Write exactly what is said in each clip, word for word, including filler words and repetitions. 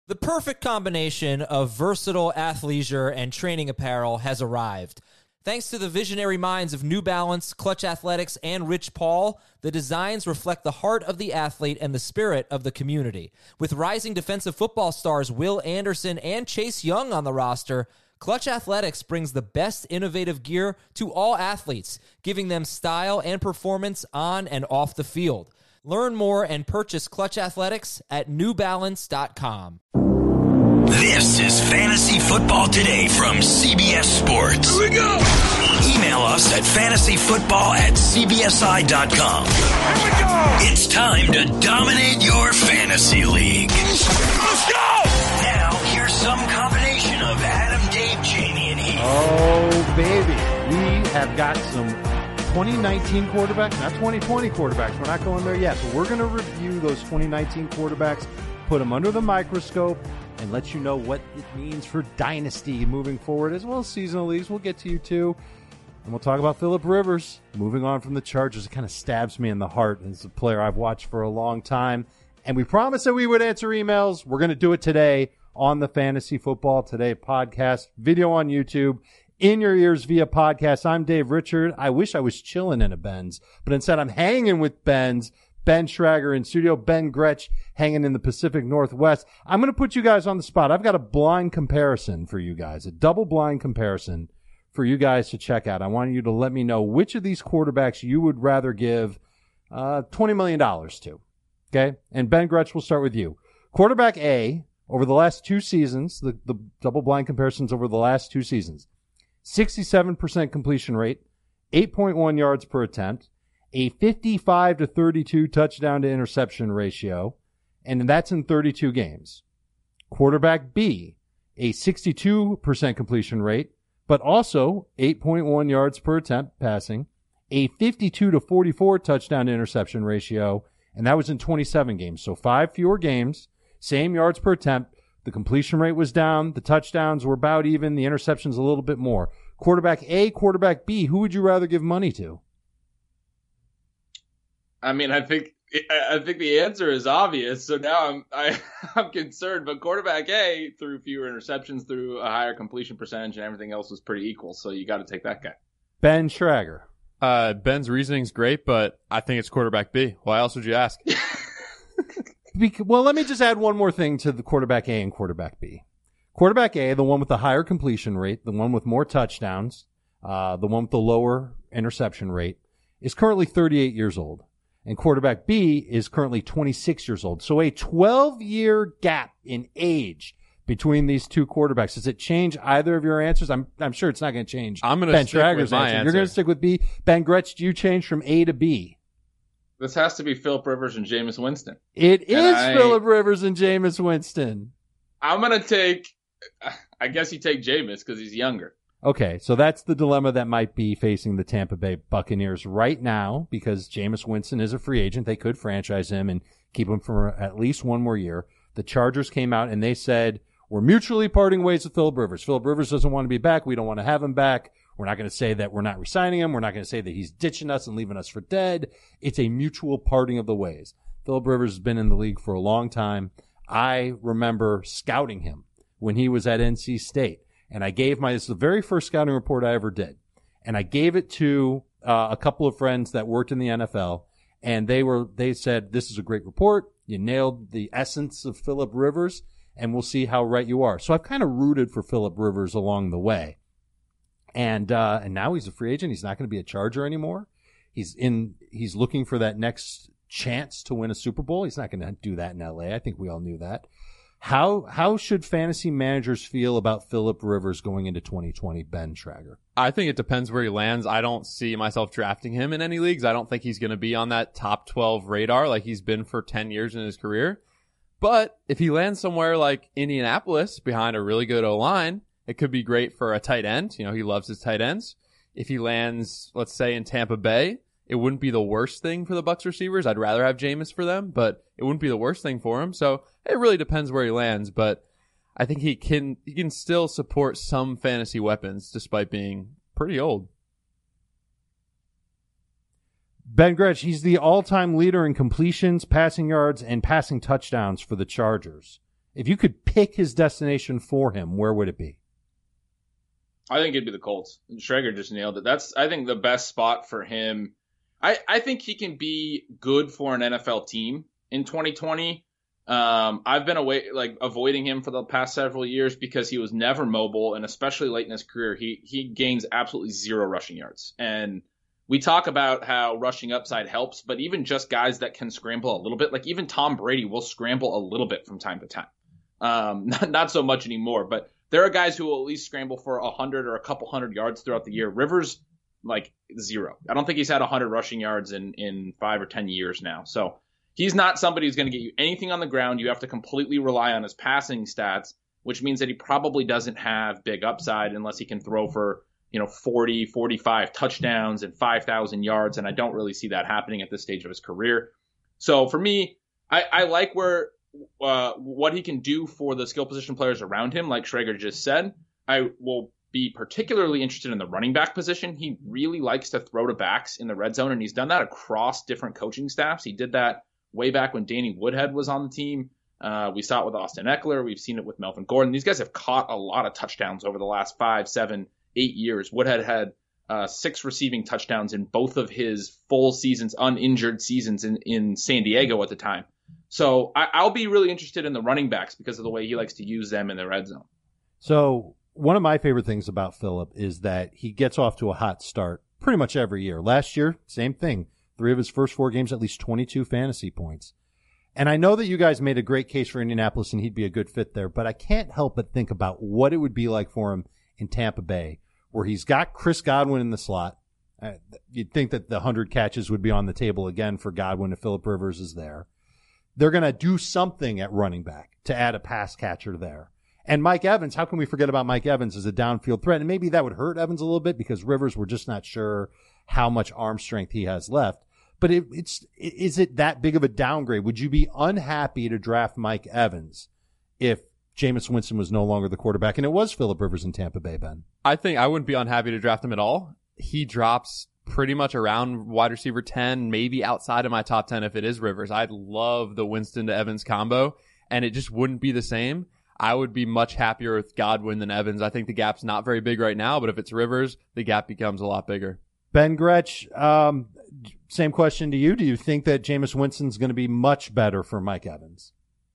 The perfect combination of versatile athleisure and training apparel has arrived. Thanks to the visionary minds of New Balance, Clutch Athletics, and Rich Paul, the designs reflect the heart of the athlete and the spirit of the community. With rising defensive football stars Will Anderson and Chase Young on the roster, Clutch Athletics brings the best innovative gear to all athletes, giving them style and performance on and off the field. Learn more and purchase Clutch Athletics at new balance dot com. This is Fantasy Football Today from C B S Sports. Here we go. Email us at fantasy football at c b s i dot com. Here we go. It's time to dominate your fantasy league. Let's go. Now, here's some combination of Adam, Dave, Jamie, and Heath. Oh, baby. We have got some twenty nineteen quarterbacks, not twenty twenty quarterbacks. We're not going there yet, but we're going to review those twenty nineteen quarterbacks, put them under the microscope, and let you know what it means for Dynasty moving forward, as well as seasonal leagues. We'll get to you, too. And we'll talk about Phillip Rivers. Moving on from the Chargers, it kind of stabs me in the heart. It's a player I've watched for a long time. And we promised that we would answer emails. We're going to do it today on the Fantasy Football Today podcast, video on YouTube, in your ears via podcast. I'm Dave Richard. I wish I was chilling in a Benz, but instead I'm hanging with Benz. Ben Schrager in studio, Ben Gretsch hanging in the Pacific Northwest. I'm going to put you guys on the spot. I've got a blind comparison for you guys, a double blind comparison for you guys to check out. I want you to let me know which of these quarterbacks you would rather give uh, twenty million dollars to. Okay? And Ben Gretsch, we'll start with you. Quarterback A, over the last two seasons, the, the double blind comparisons over the last two seasons, sixty-seven percent completion rate, eight point one yards per attempt, a fifty-five to thirty-two touchdown to interception ratio, and that's in thirty-two games. Quarterback B, a sixty-two percent completion rate, but also eight point one yards per attempt passing, a fifty-two to forty-four touchdown to interception ratio, and that was in twenty-seven games. So five fewer games, same yards per attempt. The completion rate was down. The touchdowns were about even. The interceptions a little bit more. Quarterback A, quarterback B, who would you rather give money to? I mean, I think I think the answer is obvious. So now I'm I, I'm concerned. But quarterback A threw fewer interceptions, threw a higher completion percentage, and everything else was pretty equal. So you got to take that guy. Ben Schrager. Uh, Ben's reasoning's great, but I think it's quarterback B. Why else would you ask? Because, well, let me just add one more thing to the quarterback A and quarterback B. Quarterback A, the one with the higher completion rate, the one with more touchdowns, uh, the one with the lower interception rate, is currently thirty-eight years old. And quarterback B is currently twenty-six years old. So a twelve-year gap in age between these two quarterbacks. Does it change either of your answers? I'm I'm sure it's not going to change. I'm going to stick Schrager's with my answer. answer. You're going to stick with B. Ben Gretsch, do you change from A to B? This has to be Phillip Rivers and Jameis Winston. It and is I, Phillip Rivers and Jameis Winston. I'm going to take, I guess you take Jameis because he's younger. Okay, so that's the dilemma that might be facing the Tampa Bay Buccaneers right now, because Jameis Winston is a free agent. They could franchise him and keep him for at least one more year. The Chargers came out and they said, we're mutually parting ways with Phillip Rivers. Phillip Rivers doesn't want to be back. We don't want to have him back. We're not going to say that we're not re-signing him. We're not going to say that he's ditching us and leaving us for dead. It's a mutual parting of the ways. Phillip Rivers has been in the league for a long time. I remember scouting him when he was at N C State. And I gave my, this is the very first scouting report I ever did. And I gave it to uh, a couple of friends that worked in the N F L. And they were, they said, this is a great report. You nailed the essence of Phillip Rivers, and we'll see how right you are. So I've kind of rooted for Phillip Rivers along the way. And, uh, and now he's a free agent. He's not going to be a Charger anymore. He's in, he's looking for that next chance to win a Super Bowl. He's not going to do that in L A. I think we all knew that. How how should fantasy managers feel about Phillip Rivers going into twenty twenty, Ben Schrager? I think it depends where he lands. I don't see myself drafting him in any leagues. I don't think he's going to be on that top twelve radar like he's been for ten years in his career. But if he lands somewhere like Indianapolis behind a really good O-line, it could be great for a tight end. You know, he loves his tight ends. If he lands, let's say, in Tampa Bay, it wouldn't be the worst thing for the Bucs receivers. I'd rather have Jameis for them, but it wouldn't be the worst thing for him. So it really depends where he lands, but I think he can he can still support some fantasy weapons despite being pretty old. Ben Gretsch, he's the all-time leader in completions, passing yards, and passing touchdowns for the Chargers. If you could pick his destination for him, where would it be? I think it'd be the Colts. Schrager just nailed it. That's, I think, the best spot for him. I, I think he can be good for an N F L team in twenty twenty. Um, I've been away, like avoiding him for the past several years because he was never mobile, and especially late in his career, he he gains absolutely zero rushing yards. And we talk about how rushing upside helps, but even just guys that can scramble a little bit, like even Tom Brady will scramble a little bit from time to time. Um, not, not so much anymore, but there are guys who will at least scramble for a hundred or a couple hundred yards throughout the year. Rivers, like zero. I don't think he's had a hundred rushing yards in in five or ten years now. So he's not somebody who's going to get you anything on the ground. You have to completely rely on his passing stats, which means that he probably doesn't have big upside unless he can throw for, you know, forty, forty-five touchdowns and five thousand yards. And I don't really see that happening at this stage of his career. So for me, I, I like where, uh, what he can do for the skill position players around him. Like Schrager just said, I will be particularly interested in the running back position. He really likes to throw to backs in the red zone, and he's done that across different coaching staffs. He did that way back when Danny Woodhead was on the team. Uh, we saw it with Austin Eckler. We've seen it with Melvin Gordon. These guys have caught a lot of touchdowns over the last five, seven, eight years. Woodhead had uh, six receiving touchdowns in both of his full seasons, uninjured seasons in, in San Diego at the time. So I, I'll be really interested in the running backs because of the way he likes to use them in the red zone. So one of my favorite things about Phillip is that he gets off to a hot start pretty much every year. Last year, same thing. Three of his first four games, at least twenty-two fantasy points. And I know that you guys made a great case for Indianapolis and he'd be a good fit there, but I can't help but think about what it would be like for him in Tampa Bay, where he's got Chris Godwin in the slot. Uh, you'd think that the one hundred catches would be on the table again for Godwin if Phillip Rivers is there. They're going to do something at running back to add a pass catcher there. And Mike Evans, how can we forget about Mike Evans as a downfield threat? And maybe that would hurt Evans a little bit because Rivers, we're just not sure how much arm strength he has left. But it, it's is it that big of a downgrade? Would you be unhappy to draft Mike Evans if Jameis Winston was no longer the quarterback and it was Phillip Rivers in Tampa Bay, Ben? I think I wouldn't be unhappy to draft him at all. He drops pretty much around wide receiver ten, maybe outside of my top ten if it is Rivers. I'd love the Winston to Evans combo, and it just wouldn't be the same. I would be much happier with Godwin than Evans. I think the gap's not very big right now, but if it's Rivers, the gap becomes a lot bigger. Ben Gretch, um, same question to you. Do you think that Jameis Winston's going to be much better for Mike Evans?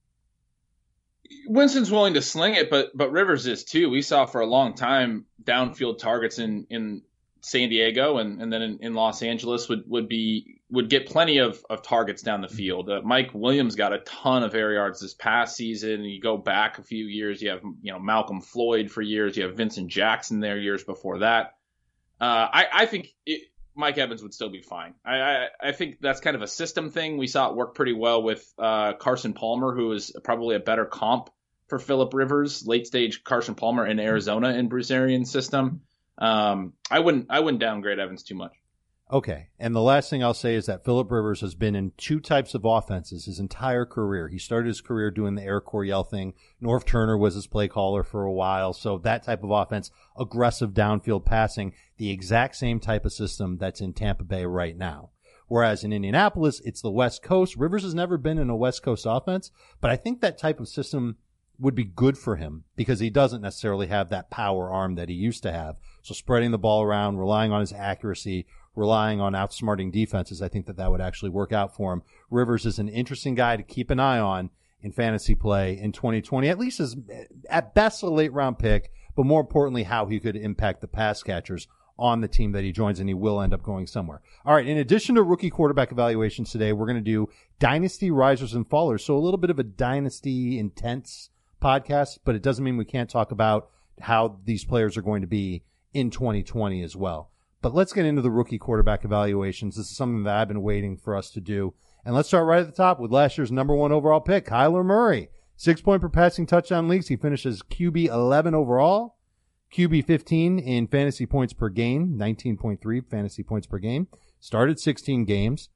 Winston's willing to sling it, but but Rivers is too. We saw for a long time downfield targets in, in San Diego and, and then in, in Los Angeles would, would be would get plenty of, of targets down the field. Uh, Mike Williams got a ton of air yards this past season. And you go back a few years, you have you know Malcolm Floyd for years. You have Vincent Jackson there years before that. Uh, I, I think it, Mike Evans would still be fine. I, I, I think that's kind of a system thing. We saw it work pretty well with uh, Carson Palmer, who is probably a better comp for Phillip Rivers, late stage Carson Palmer in Arizona in Bruce Arians' system. Um, I wouldn't I wouldn't downgrade Evans too much. Okay. And the last thing I'll say is that Phillip Rivers has been in two types of offenses his entire career. He started his career doing the Air Coryell thing. Norv Turner was his play caller for a while. So that type of offense, aggressive downfield passing, the exact same type of system that's in Tampa Bay right now. Whereas in Indianapolis, it's the West Coast. Rivers has never been in a West Coast offense, but I think that type of system would be good for him because he doesn't necessarily have that power arm that he used to have. So spreading the ball around, relying on his accuracy, relying on outsmarting defenses, I think that that would actually work out for him. Rivers is an interesting guy to keep an eye on in fantasy play in twenty twenty, at least as at best a late round pick, but more importantly, how he could impact the pass catchers on the team that he joins, and he will end up going somewhere. All right. In addition to rookie quarterback evaluations today, we're going to do dynasty risers and fallers. So a little bit of a dynasty intense podcast, but it doesn't mean we can't talk about how these players are going to be in twenty twenty as well. But let's get into the rookie quarterback evaluations. This is something that I've been waiting for us to do. And let's start right at the top with last year's number one overall pick, Kyler Murray. Six point per passing touchdown leagues. He finishes Q B eleven overall, Q B fifteen in fantasy points per game, nineteen point three fantasy points per game. Started sixteen games.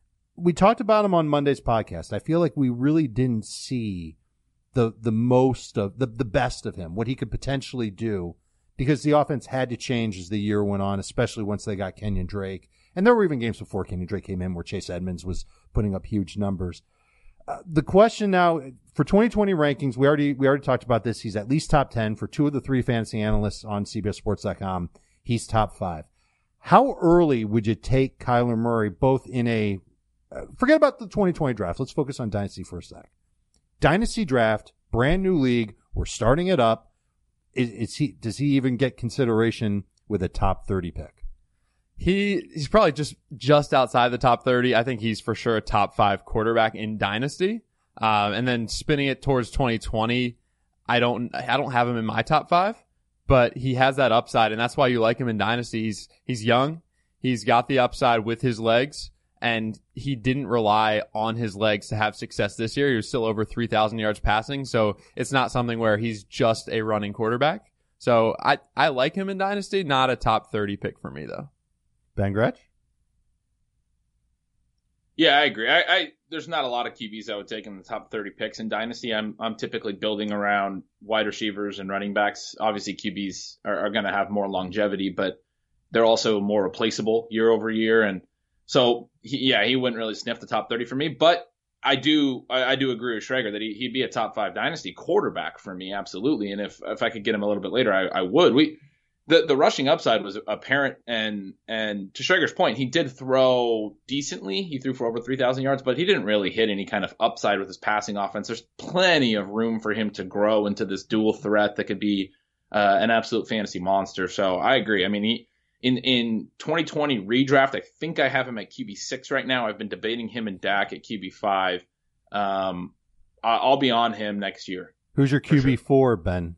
We talked about him on Monday's podcast. I feel like we really didn't see the the most of the, the best of him, what he could potentially do, because the offense had to change as the year went on, especially once they got Kenyon Drake. And there were even games before Kenyon Drake came in where Chase Edmonds was putting up huge numbers. Uh, the question now for twenty twenty rankings, we already we already talked about this. He's at least top ten for two of the three fantasy analysts on C B S Sports dot com. He's top five. How early would you take Kyler Murray, both in a uh, forget about the twenty twenty draft. Let's focus on Dynasty for a sec. Dynasty draft, brand new league. We're starting it up. Is, is he? Does he even get consideration with a top thirty pick? He he's probably just just outside the top thirty. I think he's for sure a top five quarterback in Dynasty. Um, and then spinning it towards twenty twenty, I don't I don't have him in my top five, but he has that upside, and that's why you like him in Dynasty. He's he's young, he's got the upside with his legs, and he didn't rely on his legs to have success this year. He was still over three thousand yards passing, so it's not something where he's just a running quarterback. So I I like him in Dynasty, not a top thirty pick for me though. Ben Gretch? Yeah, I agree. I, I there's not a lot of Q Bs I would take in the top thirty picks in Dynasty. I'm I'm typically building around wide receivers and running backs. Obviously, Q Bs are, are going to have more longevity, but they're also more replaceable year over year. And so, he, yeah, he wouldn't really sniff the top thirty for me. But I do I, I do agree with Schrager that he, he'd be a top five Dynasty quarterback for me, absolutely. And if if I could get him a little bit later, I, I would. We. The the rushing upside was apparent, and and to Schrager's point, he did throw decently. He threw for over three thousand yards, but he didn't really hit any kind of upside with his passing offense. There's plenty of room for him to grow into this dual threat that could be uh, an absolute fantasy monster. So I agree. I mean, he in in twenty twenty redraft, I think I have him at Q B six right now. I've been debating him and Dak at Q B five. Um, I'll be on him next year. Who's your Q B four, Ben?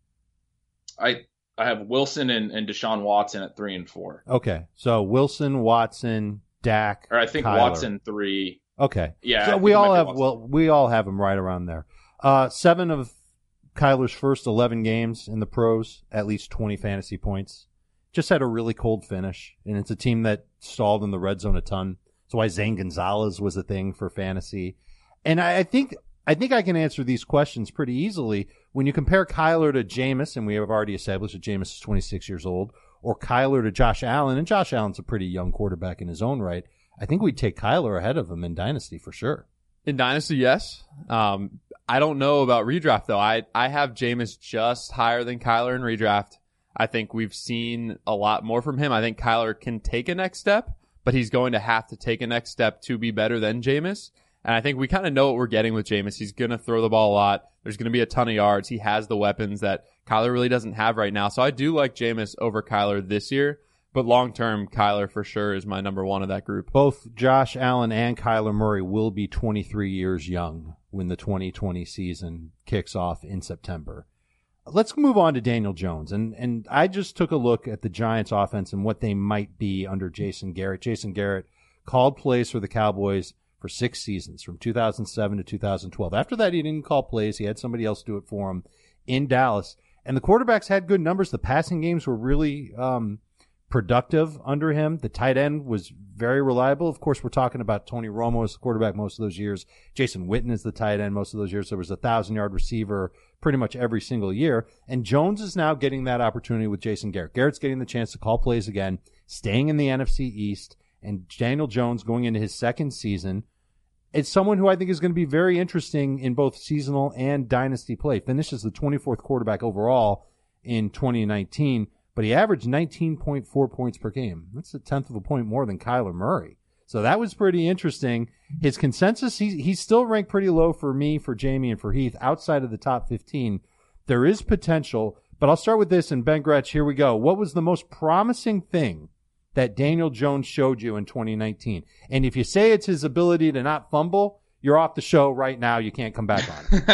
I. I have Wilson and, and Deshaun Watson at three and four. Okay, so Wilson, Watson, Dak, or I think Kyler. Watson three. Okay, yeah. So we all have well, we all have them right around there. Uh, seven of Kyler's first eleven games in the pros, at least twenty fantasy points. Just had a really cold finish, and it's a team that stalled in the red zone a ton. That's why Zane Gonzalez was a thing for fantasy, and I, I think. I think I can answer these questions pretty easily. When you compare Kyler to Jameis, and we have already established that Jameis is twenty-six years old, or Kyler to Josh Allen, and Josh Allen's a pretty young quarterback in his own right, I think we'd take Kyler ahead of him in Dynasty for sure. In Dynasty, yes. Um, I don't know about redraft, though. I, I have Jameis just higher than Kyler in redraft. I think we've seen a lot more from him. I think Kyler can take a next step, but he's going to have to take a next step to be better than Jameis. And I think we kind of know what we're getting with Jameis. He's going to throw the ball a lot. There's going to be a ton of yards. He has the weapons that Kyler really doesn't have right now. So I do like Jameis over Kyler this year. But long-term, Kyler for sure is my number one of that group. Both Josh Allen and Kyler Murray will be twenty-three years young when the twenty twenty season kicks off in September. Let's move on to Daniel Jones. And, and I just took a look at the Giants offense and what they might be under Jason Garrett. Jason Garrett called plays for the Cowboys for six seasons, from two thousand seven to two thousand twelve. After that, he didn't call plays. He had somebody else do it for him in Dallas. And the quarterbacks had good numbers. The passing games were really um, productive under him. The tight end was very reliable. Of course, we're talking about Tony Romo as the quarterback most of those years. Jason Witten is the tight end most of those years. There was a thousand-yard receiver pretty much every single year. And Jones is now getting that opportunity with Jason Garrett. Garrett's getting the chance to call plays again, staying in the N F C East. And Daniel Jones going into his second season, it's someone who I think is going to be very interesting in both seasonal and dynasty play. Finishes the twenty-fourth quarterback overall in twenty nineteen, but he averaged nineteen point four points per game. That's a tenth of a point more than Kyler Murray. So that was pretty interesting. His consensus, he's, he's still ranked pretty low for me, for Jamie, and for Heath, outside of the top fifteen. There is potential, but I'll start with this, and Ben Gretch, here we go. What was the most promising thing that Daniel Jones showed you in twenty nineteen? And if you say it's his ability to not fumble, you're off the show right now. You can't come back on.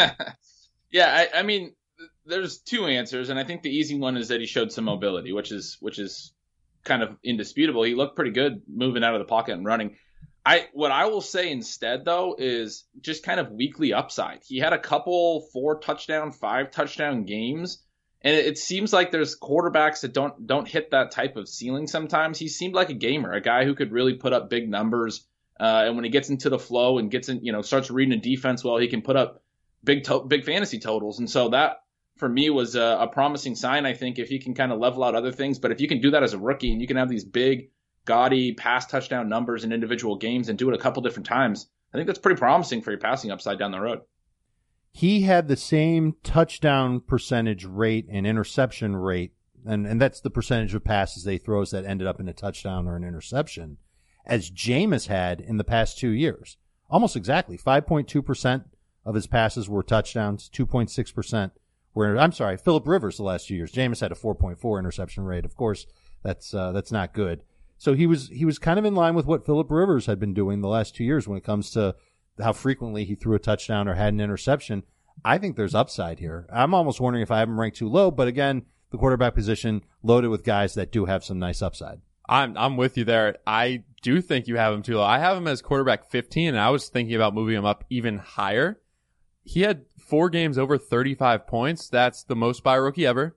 yeah, I, I mean, there's two answers, and I think the easy one is that he showed some mobility, which is which is kind of indisputable. He looked pretty good moving out of the pocket and running. I what I will say instead, though, is just kind of weekly upside. He had a couple four touchdown, five touchdown games. And it seems like there's quarterbacks that don't don't hit that type of ceiling sometimes. He seemed like a gamer, a guy who could really put up big numbers. Uh, and when he gets into the flow and gets in, you know, starts reading a defense well, he can put up big to- big fantasy totals. And so that, for me, was a, a promising sign, I think, if he can kind of level out other things. But if you can do that as a rookie and you can have these big, gaudy pass touchdown numbers in individual games and do it a couple different times, I think that's pretty promising for your passing upside down the road. He had the same touchdown percentage rate and interception rate, and, and that's the percentage of passes they throws that ended up in a touchdown or an interception, as Jameis had in the past two years. Almost exactly. five point two percent of his passes were touchdowns, two point six percent were, I'm sorry, Phillip Rivers the last two years. Jameis had a four point four interception rate. Of course, that's uh, that's not good. So he was he was kind of in line with what Phillip Rivers had been doing the last two years when it comes to how frequently he threw a touchdown or had an interception. I think there's upside here. I'm almost wondering if I have him ranked too low, but again, the quarterback position loaded with guys that do have some nice upside. I'm I'm with you there. I do think you have him too low. I have him as quarterback fifteen, and I was thinking about moving him up even higher. He had four games over thirty-five points. That's the most by a rookie ever.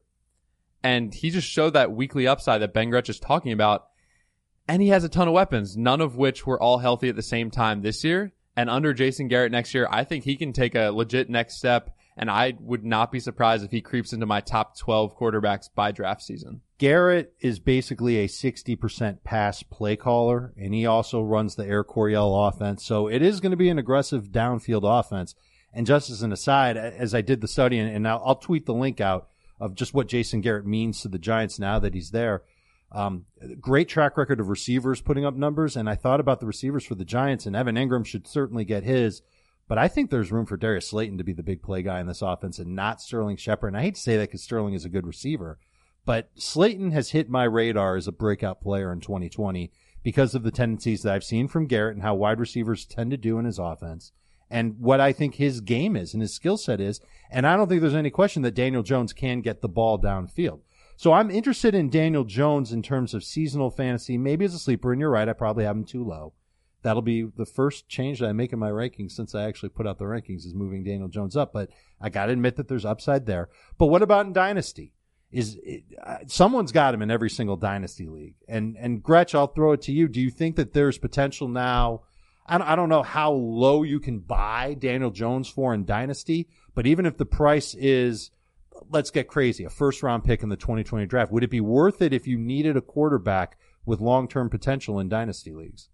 And he just showed that weekly upside that Ben Gretsch is talking about. And he has a ton of weapons, none of which were all healthy at the same time this year. And under Jason Garrett next year, I think he can take a legit next step. And I would not be surprised if he creeps into my top twelve quarterbacks by draft season. Garrett is basically a sixty percent pass play caller, and he also runs the Air Coryell offense. So it is going to be an aggressive downfield offense. And just as an aside, as I did the study, and I'll, I'll tweet the link out of just what Jason Garrett means to the Giants now that he's there. Um, great track record of receivers putting up numbers, and I thought about the receivers for the Giants, and Evan Ingram should certainly get his. But I think there's room for Darius Slayton to be the big play guy in this offense and not Sterling Shepard. And I hate to say that because Sterling is a good receiver, but Slayton has hit my radar as a breakout player in twenty twenty because of the tendencies that I've seen from Garrett and how wide receivers tend to do in his offense and what I think his game is and his skill set is. And I don't think there's any question that Daniel Jones can get the ball downfield. So I'm interested in Daniel Jones in terms of seasonal fantasy, maybe as a sleeper. And you're right, I probably have him too low. That'll be the first change that I make in my rankings since I actually put out the rankings is moving Daniel Jones up. But I got to admit that there's upside there. But what about in Dynasty? Is it, uh, someone's got him in every single Dynasty league. And, and Gretsch, I'll throw it to you. Do you think that there's potential now? I don't, I don't know how low you can buy Daniel Jones for in Dynasty, but even if the price is, let's get crazy, a first round pick in the twenty twenty draft, would it be worth it if you needed a quarterback with long-term potential in Dynasty leagues?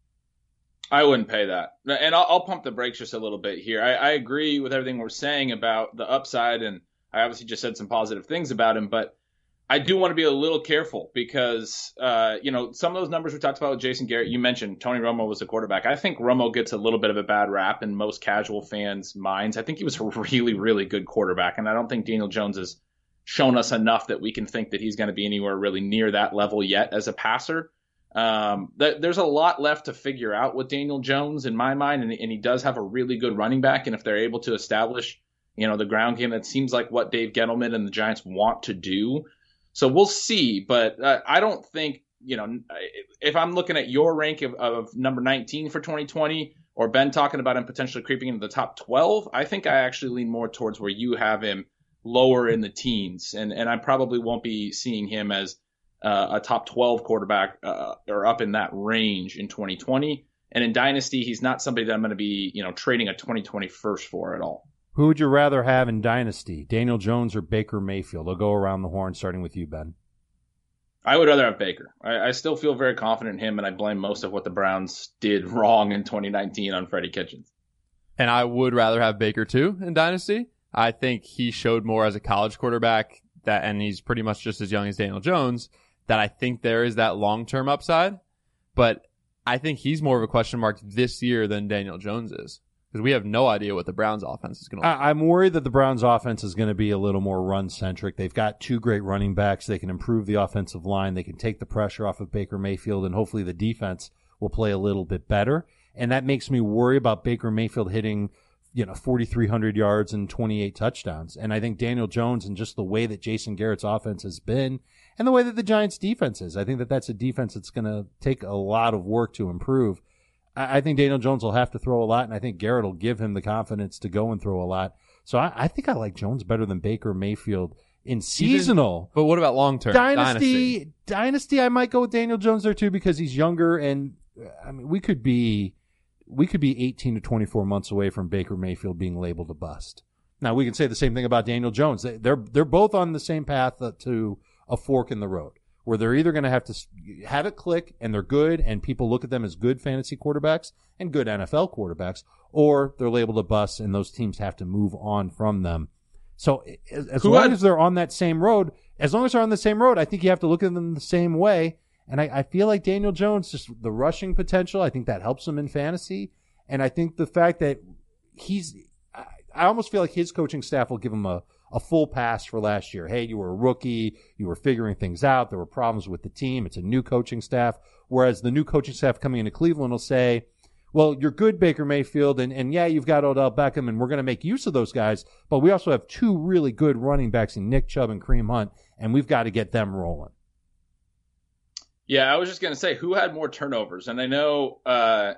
I wouldn't pay that. And I'll, I'll pump the brakes just a little bit here. I, I agree with everything we're saying about the upside, and I obviously just said some positive things about him, but I do want to be a little careful because, uh, you know, some of those numbers we talked about with Jason Garrett, you mentioned Tony Romo was a quarterback. I think Romo gets a little bit of a bad rap in most casual fans' minds. I think he was a really, really good quarterback, and I don't think Daniel Jones has shown us enough that we can think that he's going to be anywhere really near that level yet as a passer. Um, th- there's a lot left to figure out with Daniel Jones in my mind, and, and he does have a really good running back. And if they're able to establish, you know, the ground game, that seems like what Dave Gettleman and the Giants want to do. So we'll see. But uh, I don't think, you know, if I'm looking at your rank of, of number nineteen for twenty twenty, or Ben talking about him potentially creeping into the top twelve, I think I actually lean more towards where you have him lower in the teens. And, and I probably won't be seeing him as Uh, a top twelve quarterback uh, or up in that range in twenty twenty. And in Dynasty, he's not somebody that I'm going to be, you know, trading a twenty twenty first for at all. Who would you rather have in Dynasty, Daniel Jones or Baker Mayfield? I'll go around the horn, starting with you, Ben. I would rather have Baker. I, I still feel very confident in him, and I blame most of what the Browns did wrong in twenty nineteen on Freddie Kitchens. And I would rather have Baker, too, in Dynasty. I think he showed more as a college quarterback, that, and he's pretty much just as young as Daniel Jones, that I think there is that long-term upside. But I think he's more of a question mark this year than Daniel Jones is, because we have no idea what the Browns offense is going to look like. I'm worried that the Browns offense is going to be a little more run-centric. They've got two great running backs. They can improve the offensive line. They can take the pressure off of Baker Mayfield, and hopefully the defense will play a little bit better. And that makes me worry about Baker Mayfield hitting, you know, forty-three hundred yards and twenty-eight touchdowns. And I think Daniel Jones, and just the way that Jason Garrett's offense has been, and the way that the Giants' defense is, I think that that's a defense that's going to take a lot of work to improve. I, I think Daniel Jones will have to throw a lot, and I think Garrett will give him the confidence to go and throw a lot. So I, I think I like Jones better than Baker Mayfield in seasonal. But what about long-term? Dynasty, Dynasty, Dynasty, I might go with Daniel Jones there too because he's younger, and I mean we could be we could be eighteen to twenty-four months away from Baker Mayfield being labeled a bust. Now we can say the same thing about Daniel Jones. They, they're they're both on the same path to a fork in the road. where they're either going to have to have it click and they're good and people look at them as good fantasy quarterbacks and good N F L quarterbacks, or they're labeled a bust and those teams have to move on from them. So as, as long had, as they're on that same road, as long as they're on the same road, I think you have to look at them the same way. And I, I feel like Daniel Jones, just the rushing potential, I think that helps him in fantasy. And I think the fact that he's, I, I almost feel like his coaching staff will give him a, a full pass for last year. Hey, you were a rookie. You were figuring things out. There were problems with the team. It's a new coaching staff. Whereas the new coaching staff coming into Cleveland will say, well, you're good, Baker Mayfield, and, and yeah, you've got Odell Beckham, and we're going to make use of those guys, but we also have two really good running backs in Nick Chubb and Kareem Hunt, and we've got to get them rolling. Yeah, I was just going to say, who had more turnovers? And I know uh,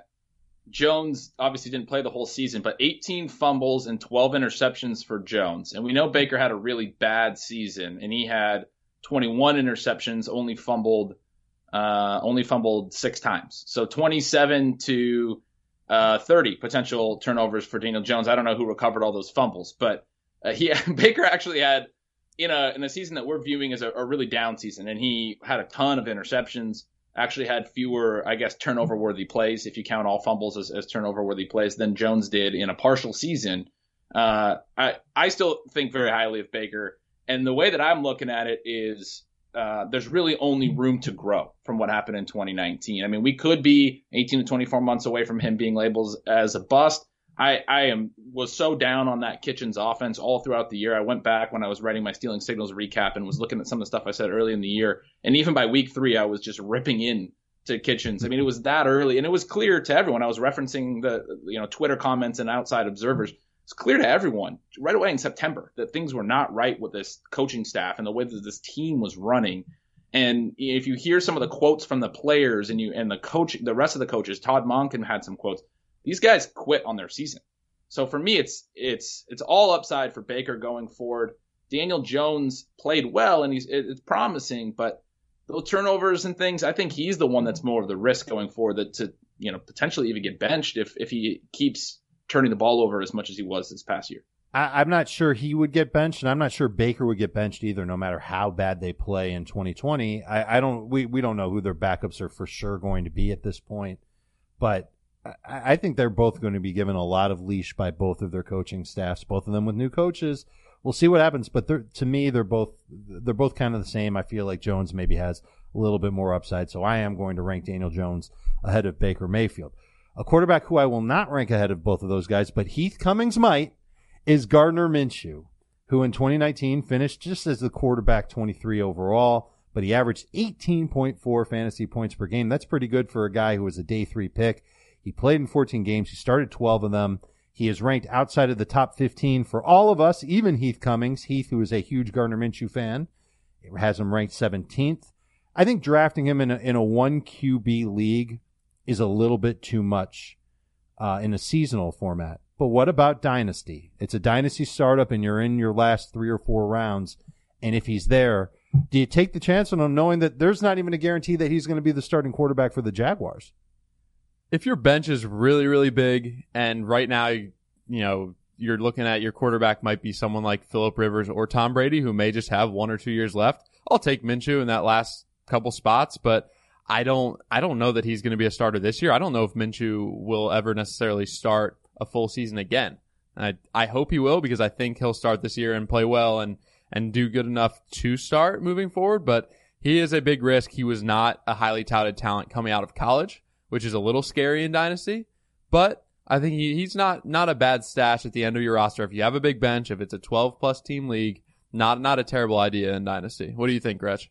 Jones obviously didn't play the whole season, but eighteen fumbles and twelve interceptions for Jones. And we know Baker had a really bad season, and he had twenty-one interceptions, only fumbled uh, only fumbled six times. So twenty-seven to uh, thirty potential turnovers for Daniel Jones. I don't know who recovered all those fumbles, but uh, he Baker actually had in a in a season that we're viewing as a, a really down season, and he had a ton of interceptions. Actually had fewer, I guess, turnover-worthy plays, if you count all fumbles as, as turnover-worthy plays, than Jones did in a partial season. Uh, I I still think very highly of Baker, and the way that I'm looking at it is uh, there's really only room to grow from what happened in twenty nineteen. I mean, we could be eighteen to twenty-four months away from him being labeled as a bust. I, I am was so down on that Kitchens offense all throughout the year. I went back when I was writing my Stealing Signals recap and was looking at some of the stuff I said early in the year. And even by week three, I was just ripping in to Kitchens. I mean, it was that early, and it was clear to everyone. I was referencing the you know Twitter comments and outside observers. It's clear to everyone right away in September that things were not right with this coaching staff and the way that this team was running. And if you hear some of the quotes from the players and you and the coach, the rest of the coaches, Todd Monken had some quotes. These guys quit on their season. So for me, it's it's it's all upside for Baker going forward. Daniel Jones played well, and he's it's promising, but those turnovers and things, I think he's the one that's more of the risk going forward, that to you know potentially even get benched if if he keeps turning the ball over as much as he was this past year. I, I'm not sure he would get benched, and I'm not sure Baker would get benched either, no matter how bad they play in twenty twenty. I, I don't we, we don't know who their backups are for sure going to be at this point, but I think they're both going to be given a lot of leash by both of their coaching staffs, both of them with new coaches. We'll see what happens, but to me, they're both they're both kind of the same. I feel like Jones maybe has a little bit more upside, so I am going to rank Daniel Jones ahead of Baker Mayfield. A quarterback who I will not rank ahead of both of those guys, but Heath Cummings might, is Gardner Minshew, who in twenty nineteen finished just as the quarterback twenty-three overall, but he averaged eighteen point four fantasy points per game. That's pretty good for a guy who was a day three pick. He played in fourteen games. He started twelve of them. He is ranked outside of the top fifteen for all of us, even Heath Cummings. Heath, who is a huge Gardner Minshew fan, has him ranked seventeenth. I think drafting him in a, in a one Q B league is a little bit too much uh, in a seasonal format. But what about Dynasty? It's a Dynasty startup, and you're in your last three or four rounds. And if he's there, do you take the chance on him knowing that there's not even a guarantee that he's going to be the starting quarterback for the Jaguars? If your bench is really, really big, and right now, you know, you're looking at your quarterback might be someone like Phillip Rivers or Tom Brady, who may just have one or two years left, I'll take Minshew in that last couple spots, but I don't, I don't know that he's going to be a starter this year. I don't know if Minshew will ever necessarily start a full season again. I, I hope he will, because I think he'll start this year and play well and, and do good enough to start moving forward, but he is a big risk. He was not a highly touted talent coming out of college, which is a little scary in Dynasty, but I think he, he's not, not a bad stash at the end of your roster. If you have a big bench, if it's a twelve plus team league, not, not a terrible idea in Dynasty. What do you think, Gretch?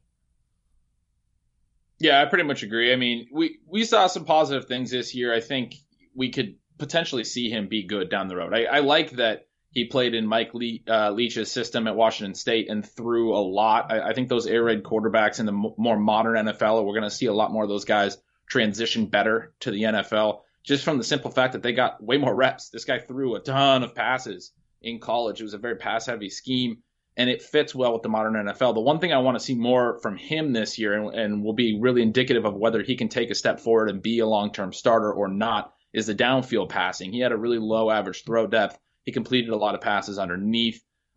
Yeah, I pretty much agree. I mean, we, we saw some positive things this year. I think we could potentially see him be good down the road. I, I like that he played in Mike Le- uh, Leach's system at Washington State and threw a lot. I, I think those air raid quarterbacks in the m- more modern N F L, we're going to see a lot more of those guys transition better to the N F L, just from the simple fact that they got way more reps. This guy threw a ton of passes in college. It was a very pass-heavy scheme, and it fits well with the modern N F L. The one thing I want to see more from him this year, and, and will be really indicative of whether he can take a step forward and be a long-term starter or not, is the downfield passing. He had a really low average throw depth. He completed a lot of passes underneath.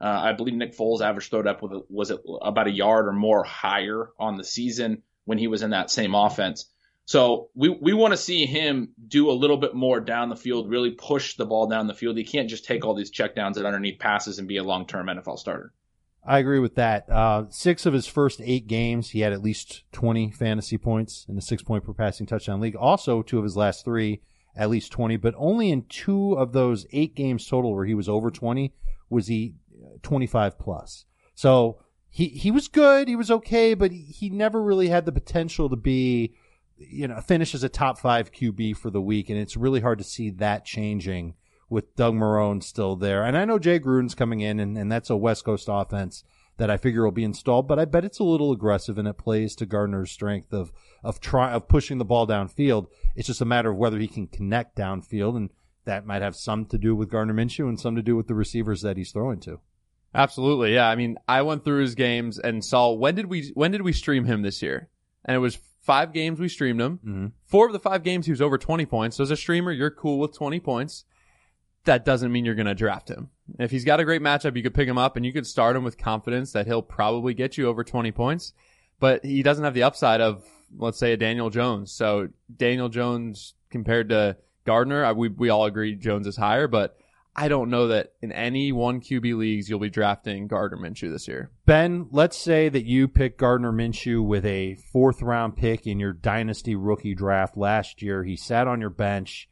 Uh, I believe Nick Foles' average throw depth was, was it about a yard or more higher on the season when he was in that same offense. So we, we want to see him do a little bit more down the field, really push the ball down the field. He can't just take all these checkdowns and underneath passes and be a long-term N F L starter. I agree with that. Uh, six of his first eight games, he had at least twenty fantasy points in the six-point per passing touchdown league. Also, two of his last three, at least twenty, but only in two of those eight games total where he was over twenty was he twenty-five plus. So he he was good, he was okay, but he never really had the potential to be, you know, finish as a top five Q B for the week, and it's really hard to see that changing with Doug Marrone still there. And I know Jay Gruden's coming in, and, and that's a West Coast offense that I figure will be installed, but I bet it's a little aggressive, and it plays to Gardner's strength of of try of pushing the ball downfield. It's just a matter of whether he can connect downfield, and that might have some to do with Gardner Minshew and some to do with the receivers that he's throwing to. Absolutely, yeah. I mean, I went through his games and saw when did we when did we stream him this year, and it was five games we streamed him. Mm-hmm. Four of the five games he was over twenty points. So as a streamer, you're cool with twenty points. That doesn't mean you're going to draft him. If he's got a great matchup, you could pick him up and you could start him with confidence that he'll probably get you over twenty points. But he doesn't have the upside of, let's say, a Daniel Jones. So Daniel Jones compared to Gardner, I, we we all agree Jones is higher, but I don't know that in any one Q B leagues you'll be drafting Gardner Minshew this year. Ben, let's say that you pick Gardner Minshew with a fourth round pick in your dynasty rookie draft last year. He sat on your bench.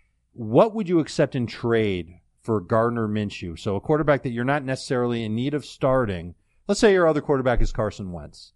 What would you accept in trade for Gardner Minshew? So a quarterback that you're not necessarily in need of starting. Let's say your other quarterback is Carson Wentz.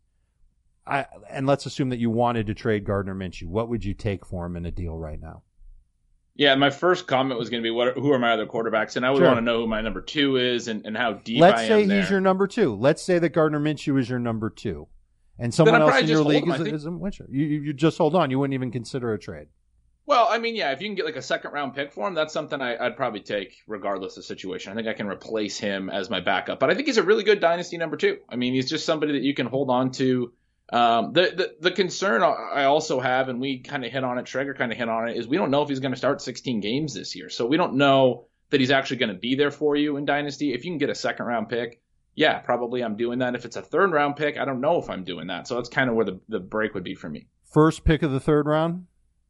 I, and let's assume that you wanted to trade Gardner Minshew. What would you take for him in a deal right now? Yeah, my first comment was going to be, what? Who are my other quarterbacks? And I would Sure. want to know who my number two is and, and how deep Let's I am say there. he's your number two. Let's say that Gardner Minshew is your number two. And someone I'd else probably in your just hold league him, I is, think. is a Minshew. You, you, you just hold on. You wouldn't even consider a trade. Well, I mean, yeah, if you can get like a second round pick for him, that's something I, I'd probably take regardless of situation. I think I can replace him as my backup. But I think he's a really good dynasty number two. I mean, he's just somebody that you can hold on to. Um, the, the the concern I also have, and we kind of hit on it, Traeger kind of hit on it, is we don't know if he's going to start sixteen games this year. So we don't know that he's actually going to be there for you in Dynasty. If you can get a second round pick, yeah, probably I'm doing that. If it's a third round pick, I don't know if I'm doing that. So that's kind of where the, the break would be for me. First pick of the third round?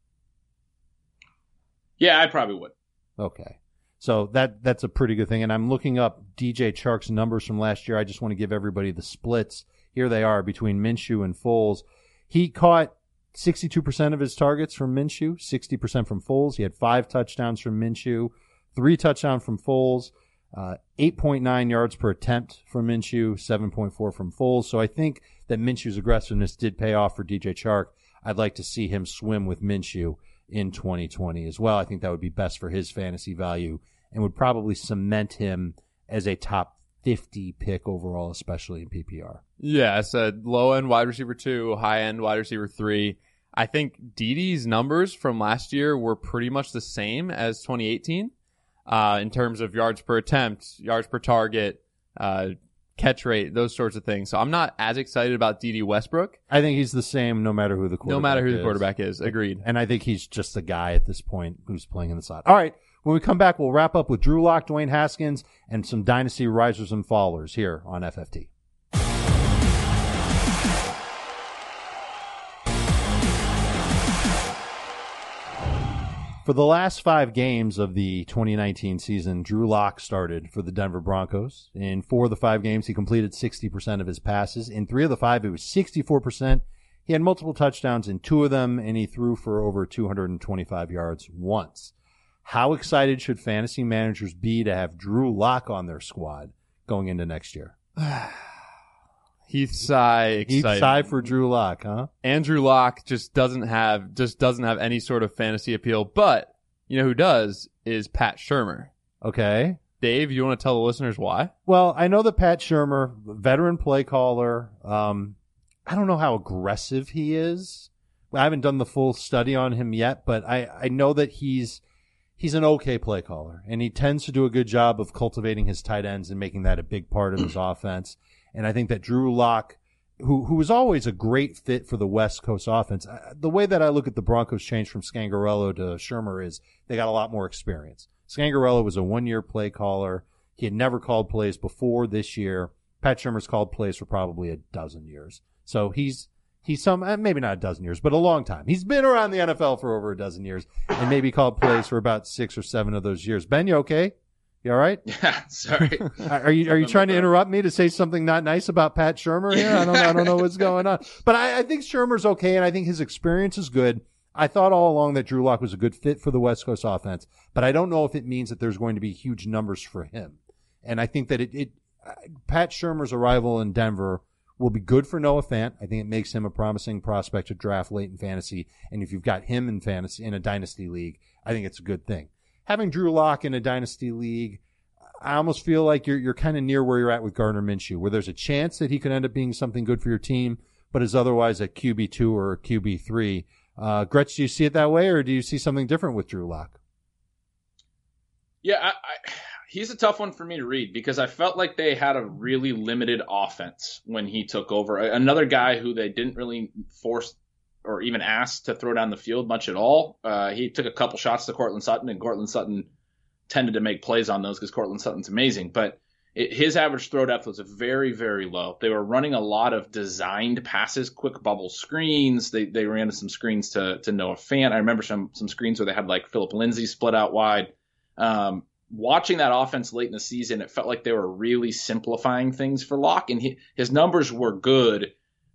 Yeah, I probably would. Okay. So that that's a pretty good thing. And I'm looking up D J Chark's numbers from last year. I just want to give everybody the splits. Here they are between Minshew and Foles. He caught sixty-two percent of his targets from Minshew, sixty percent from Foles. He had five touchdowns from Minshew, three touchdowns from Foles, uh, eight point nine yards per attempt from Minshew, seven point four from Foles. So I think that Minshew's aggressiveness did pay off for D J Chark. I'd like to see him swim with Minshew in twenty twenty as well. I think that would be best for his fantasy value and would probably cement him as a top fifty pick overall, especially in P P R. Yeah, it's a low-end wide receiver two, high-end wide receiver three. I think Didi's numbers from last year were pretty much the same as twenty eighteen uh, in terms of yards per attempt, yards per target, uh, catch rate, those sorts of things. So I'm not as excited about Dede Westbrook. I think he's the same no matter who the quarterback is. No matter who the quarterback is. Agreed. And I think he's just a guy at this point who's playing in the slot. All right. When we come back, we'll wrap up with Drew Lock, Dwayne Haskins, and some dynasty risers and fallers here on F F T. For the last five games of the twenty nineteen season, Drew Lock started for the Denver Broncos. In four of the five games, he completed sixty percent of his passes. In three of the five, it was sixty-four percent. He had multiple touchdowns in two of them, and he threw for over two hundred twenty-five yards once. How excited should fantasy managers be to have Drew Lock on their squad going into next year? Heath Sigh excited. Heath Sigh for Drew Lock, huh? Andrew Lock just doesn't have just doesn't have any sort of fantasy appeal. But you know who does is Pat Shurmur. Okay. Dave, you want to tell the listeners why? Well, I know that Pat Shurmur, veteran play caller, um, I don't know how aggressive he is. I haven't done the full study on him yet, but I, I know that he's he's an okay play caller, and he tends to do a good job of cultivating his tight ends and making that a big part of his offense. And I think that Drew Lock, who who was always a great fit for the West Coast offense, the way that I look at the Broncos change from Scangarello to Shurmur is they got a lot more experience. Scangarello was a one-year play caller. He had never called plays before this year. Pat Shurmur's called plays for probably a dozen years. So he's he's some maybe not a dozen years, but a long time. He's been around the N F L for over a dozen years and maybe called plays for about six or seven of those years. Ben, you okay? You all right? Yeah, sorry. Are you are you trying to interrupt me to say something not nice about Pat Shurmur here? I don't I don't know what's going on. But I, I think Shurmur's okay, and I think his experience is good. I thought all along that Drew Lock was a good fit for the West Coast offense, but I don't know if it means that there's going to be huge numbers for him. And I think that it, it uh, Pat Shurmur's arrival in Denver will be good for Noah Fant. I think it makes him a promising prospect to draft late in fantasy. And if you've got him in fantasy in a dynasty league, I think it's a good thing. Having Drew Lock in a dynasty league, I almost feel like you're you're kind of near where you're at with Gardner Minshew, where there's a chance that he could end up being something good for your team, but is otherwise a Q B two or a Q B three. Uh, Gretch, do you see it that way, or do you see something different with Drew Lock? Yeah, I, I, he's a tough one for me to read because I felt like they had a really limited offense when he took over. Another guy who they didn't really force or even ask to throw down the field much at all. Uh, he took a couple shots to Cortland Sutton, and Cortland Sutton tended to make plays on those because Cortland Sutton's amazing. But it, his average throw depth was very, very low. They were running a lot of designed passes, quick bubble screens. They they ran some screens to to Noah Fant. I remember some some screens where they had like Phillip Lindsay split out wide. Um, watching that offense late in the season, it felt like they were really simplifying things for Locke, and he, his numbers were good.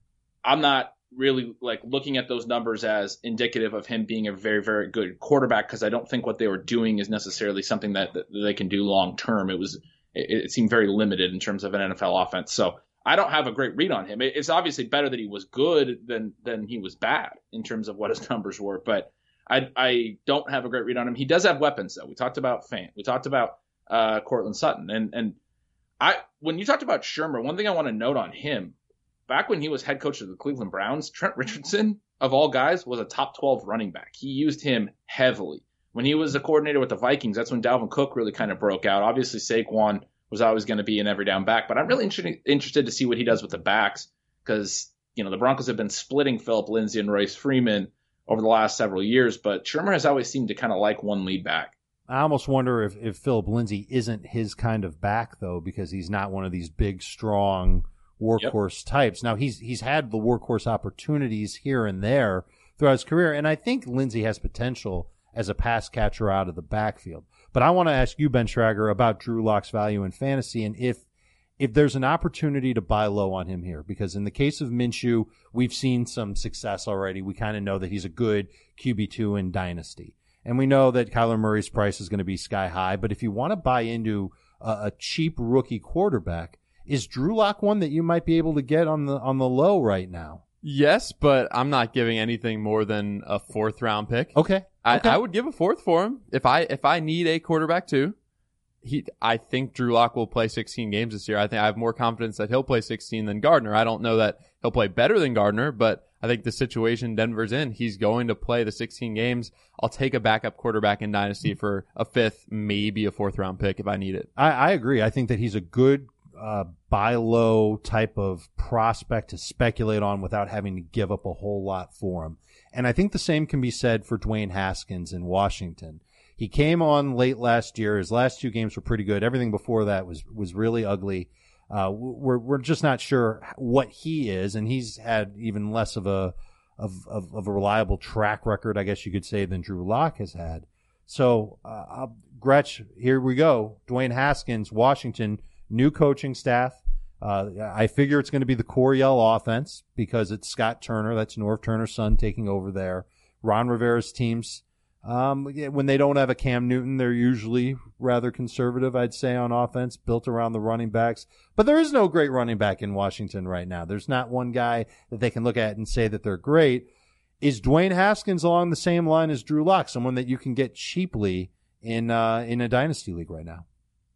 I'm not really like looking at those numbers as indicative of him being a very, very good quarterback because I don't think what they were doing is necessarily something that, that they can do long term. It was it, it seemed very limited in terms of an N F L offense. So I don't have a great read on him. It, it's obviously better that he was good than than he was bad in terms of what his numbers were, but I I don't have a great read on him. He does have weapons though. We talked about Fant. We talked about uh, Cortland Sutton, and and I when you talked about Shurmur, one thing I want to note on him. Back when he was head coach of the Cleveland Browns, Trent Richardson, of all guys, was a top twelve running back. He used him heavily. When he was a coordinator with the Vikings, that's when Dalvin Cook really kind of broke out. Obviously, Saquon was always going to be an every down back, but I'm really interested, interested to see what he does with the backs because, you know, the Broncos have been splitting Phillip Lindsay and Royce Freeman over the last several years, but Shurmur has always seemed to kind of like one lead back. I almost wonder if, if Phillip Lindsay isn't his kind of back, though, because he's not one of these big, strong workhorse yep. types. Now he's he's had the workhorse opportunities here and there throughout his career, and I think Lindsay has potential as a pass catcher out of the backfield. But I want to ask you, Ben Schrager, about Drew Lock's value in fantasy, and if if there's an opportunity to buy low on him here, because in the case of Minshew, we've seen some success already. We kind of know that he's a good Q B two in Dynasty, and we know that Kyler Murray's price is going to be sky high. But if you want to buy into a, a cheap rookie quarterback, is Drew Lock one that you might be able to get on the on the low right now? Yes, but I'm not giving anything more than a fourth round pick. Okay. I, okay. I would give a fourth for him if I if I need a quarterback too. He, I think Drew Lock will play sixteen games this year. I think I have more confidence that he'll play sixteen than Gardner. I don't know that he'll play better than Gardner, but I think the situation Denver's in, he's going to play the sixteen games. I'll take a backup quarterback in Dynasty for a fifth, maybe a fourth round pick if I need it. I, I agree. I think that he's a good uh, buy low type of prospect to speculate on without having to give up a whole lot for him. And I think the same can be said for Dwayne Haskins in Washington. He came on late last year. His last two games were pretty good. Everything before that was was really ugly. Uh, we're we're just not sure what he is, and he's had even less of a of of, of a reliable track record, I guess you could say, than Drew Lock has had. So, uh, Gretch, here we go. Dwayne Haskins, Washington, new coaching staff. Uh, I figure it's going to be the Coryell offense because it's Scott Turner. That's Norv Turner's son taking over there. Ron Rivera's teams. Um, when they don't have a Cam Newton, they're usually rather conservative, I'd say, on offense, built around the running backs. But there is no great running back in Washington right now. There's not one guy that they can look at and say that they're great. Is Dwayne Haskins along the same line as Drew Lock, someone that you can get cheaply in uh, in a dynasty league right now?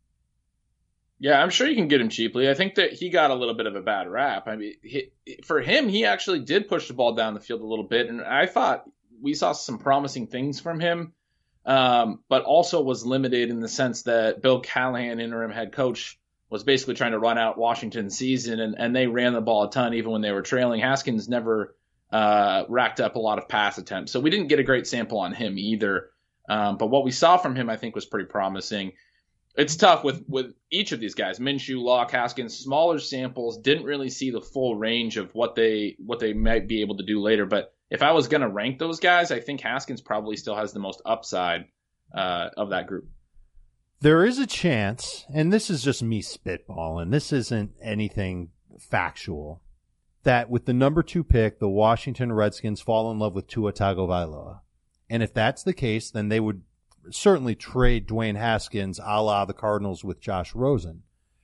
Yeah, I'm sure you can get him cheaply. I think that he got a little bit of a bad rap. I mean, he, for him, he actually did push the ball down the field a little bit, and I thought we saw some promising things from him, um, but also was limited in the sense that Bill Callahan, interim head coach, was basically trying to run out Washington's season, and, and they ran the ball a ton even when they were trailing. Haskins never uh, racked up a lot of pass attempts, so we didn't get a great sample on him either. Um, but what we saw from him, I think, was pretty promising. It's tough with, with each of these guys. Minshew, Locke, Haskins, smaller samples, didn't really see the full range of what they what they might be able to do later. But if I was going to rank those guys, I think Haskins probably still has the most upside uh, of that group. There is a chance, and this is just me spitballing, this isn't anything factual, that with the number two pick, the Washington Redskins fall in love with Tua Tagovailoa. And if that's the case, then they would certainly trade Dwayne Haskins a la the Cardinals with Josh Rosen.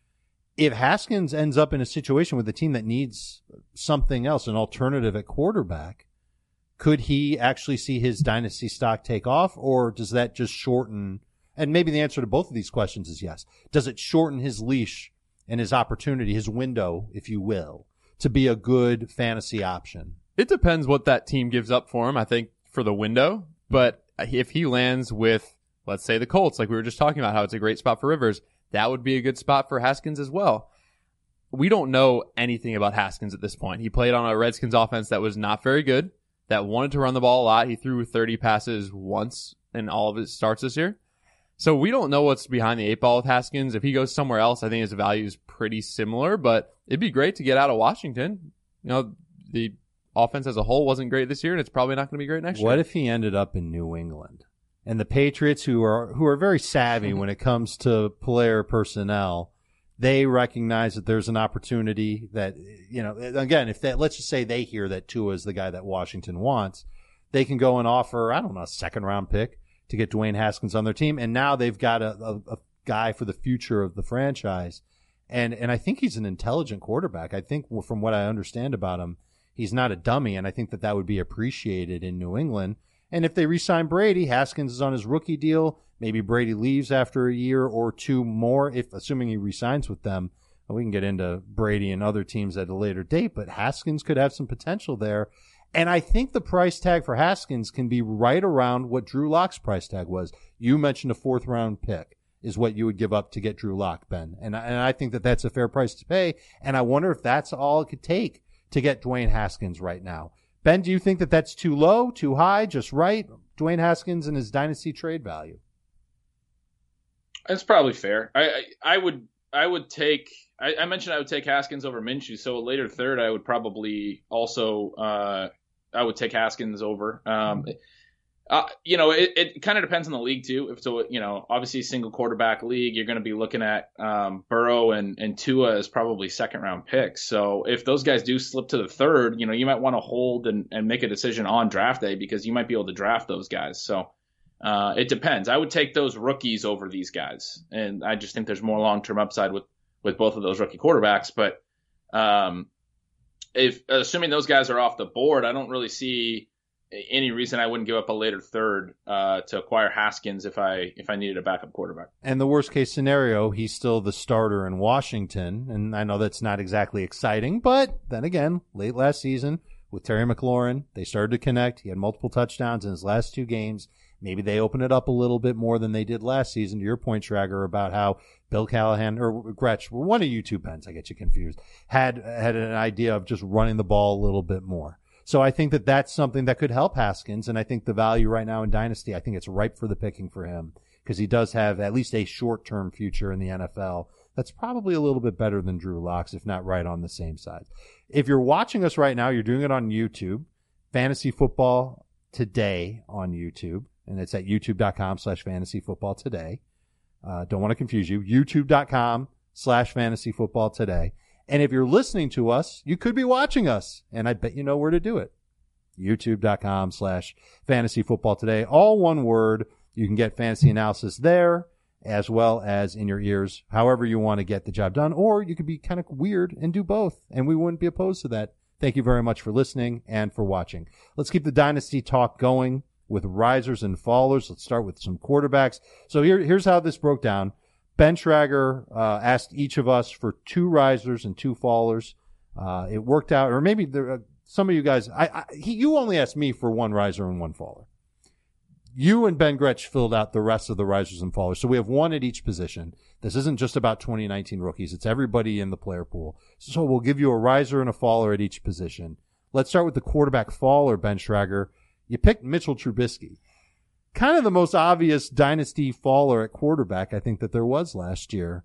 If Haskins ends up in a situation with a team that needs something else, an alternative at quarterback, could he actually see his dynasty stock take off, or does that just shorten? And maybe the answer to both of these questions is yes. Does it shorten his leash and his opportunity, his window, if you will, to be a good fantasy option? It depends what that team gives up for him, I think, for the window. But if he lands with, let's say, the Colts, like we were just talking about, how it's a great spot for Rivers, that would be a good spot for Haskins as well. We don't know anything about Haskins at this point. He played on a Redskins offense that was not very good, that wanted to run the ball a lot. He threw thirty passes once in all of his starts this year. So we don't know what's behind the eight ball with Haskins. If he goes somewhere else, I think his value is pretty similar, but it'd be great to get out of Washington. You know, the offense as a whole wasn't great this year, and it's probably not going to be great next What year. What if he ended up in New England? And the Patriots, who are who are very savvy when it comes to player personnel, they recognize that there's an opportunity that, you know, again, if that, let's just say they hear that Tua is the guy that Washington wants, they can go and offer, I don't know, a second round pick to get Dwayne Haskins on their team. And now they've got a, a, a guy for the future of the franchise. And, and I think he's an intelligent quarterback. I think from what I understand about him, he's not a dummy. And I think that that would be appreciated in New England. And if they re-sign Brady, Haskins is on his rookie deal. Maybe Brady leaves after a year or two more, if assuming he re-signs with them. We can get into Brady and other teams at a later date, but Haskins could have some potential there. And I think the price tag for Haskins can be right around what Drew Lock's price tag was. You mentioned a fourth round pick is what you would give up to get Drew Lock, Ben. And, and I think that that's a fair price to pay. And I wonder if that's all it could take to get Dwayne Haskins right now. Ben, do you think that that's too low, too high, just right? Dwayne Haskins and his dynasty trade value. That's probably fair. I, I, I would I would take I, I mentioned I would take Haskins over Minshew, so a later third I would probably also uh, I would take Haskins over. Um, uh, you know, it, it kind of depends on the league too. If so, you know, obviously a single quarterback league, you're going to be looking at um, Burrow and, and Tua as probably second round picks. So if those guys do slip to the third, you know, you might want to hold and, and make a decision on draft day because you might be able to draft those guys. So uh, it depends. I would take those rookies over these guys, and I just think there's more long term upside with with both of those rookie quarterbacks. But um, if assuming those guys are off the board, I don't really see any reason I wouldn't give up a later third uh, to acquire Haskins if I if I needed a backup quarterback. And the worst case scenario, he's still the starter in Washington. And I know that's not exactly exciting, but then again, late last season with Terry McLaurin, they started to connect. He had multiple touchdowns in his last two games. Maybe they open it up a little bit more than they did last season. To your point, Traeger, about how Bill Callahan or Gretsch, one of you two, Pens, I get you confused, had had an idea of just running the ball a little bit more. So I think that that's something that could help Haskins, and I think the value right now in Dynasty, I think it's ripe for the picking for him because he does have at least a short-term future in the N F L that's probably a little bit better than Drew Lock's, if not right on the same side. If you're watching us right now, you're doing it on YouTube, Fantasy Football Today on YouTube. And it's at youtube.com slash fantasy football today. Uh, don't want to confuse you. youtube.com slash fantasy football today. And if you're listening to us, you could be watching us. And I bet you know where to do it. youtube.com slash fantasy football today. All one word. You can get fantasy analysis there as well as in your ears, however you want to get the job done. Or you could be kind of weird and do both. And we wouldn't be opposed to that. Thank you very much for listening and for watching. Let's keep the Dynasty talk going with risers and fallers. Let's start with some quarterbacks. So here, here's how this broke down. Ben Traeger uh, asked each of us for two risers and two fallers. Uh, it worked out, or maybe there, uh, some of you guys, I, I, he, you only asked me for one riser and one faller. You and Ben Gretsch filled out the rest of the risers and fallers. So we have one at each position. This isn't just about twenty nineteen rookies. It's everybody in the player pool. So we'll give you a riser and a faller at each position. Let's start with the quarterback faller, Ben Traeger. You picked Mitchell Trubisky. kind of the most obvious dynasty faller at quarterback I think that there was last year.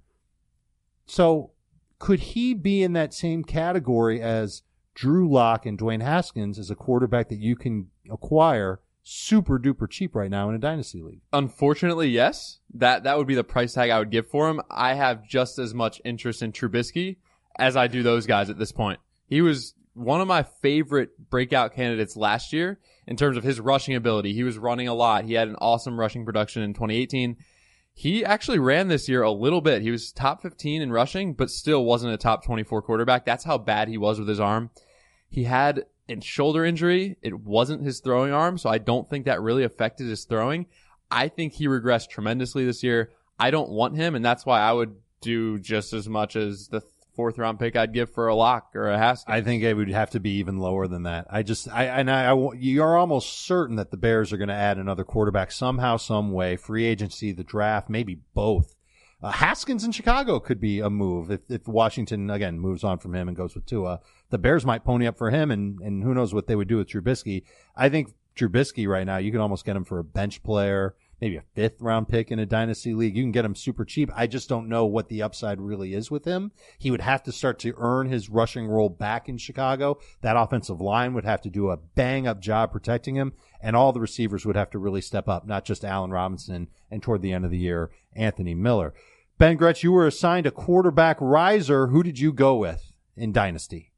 So could he be in that same category as Drew Lock and Dwayne Haskins as a quarterback that you can acquire super duper cheap right now in a dynasty league? Unfortunately, yes. That that would be the price tag I would give for him. I have just as much interest in Trubisky as I do those guys at this point. He was one of my favorite breakout candidates last year in terms of his rushing ability. He was running a lot. He had an awesome rushing production in twenty eighteen. He actually ran this year a little bit. He was top fifteen in rushing, but still wasn't a top twenty-four quarterback. That's how bad he was with his arm. He had a shoulder injury. It wasn't his throwing arm, so I don't think that really affected his throwing. I think he regressed tremendously this year. I don't want him, and that's why I would do just as much as the fourth round pick I'd give for a Lock or a Haskins. I think it would have to be even lower than that. I just, I, and I, I you're almost certain that the Bears are going to add another quarterback somehow, some way. Free agency, the draft, maybe both. Uh, Haskins in Chicago could be a move if, if Washington again moves on from him and goes with Tua. The Bears might pony up for him, and and who knows what they would do with Trubisky. I think Trubisky right now, you can almost get him for a bench player, maybe a fifth round pick in a dynasty league. You can get him super cheap. I just don't know what the upside really is with him. He would have to start to earn his rushing role back in Chicago. That offensive line would have to do a bang up job protecting him, and all the receivers would have to really step up, not just Allen Robinson and toward the end of the year, Anthony Miller. Ben Gretch, you were assigned a quarterback riser. Who did you go with in dynasty?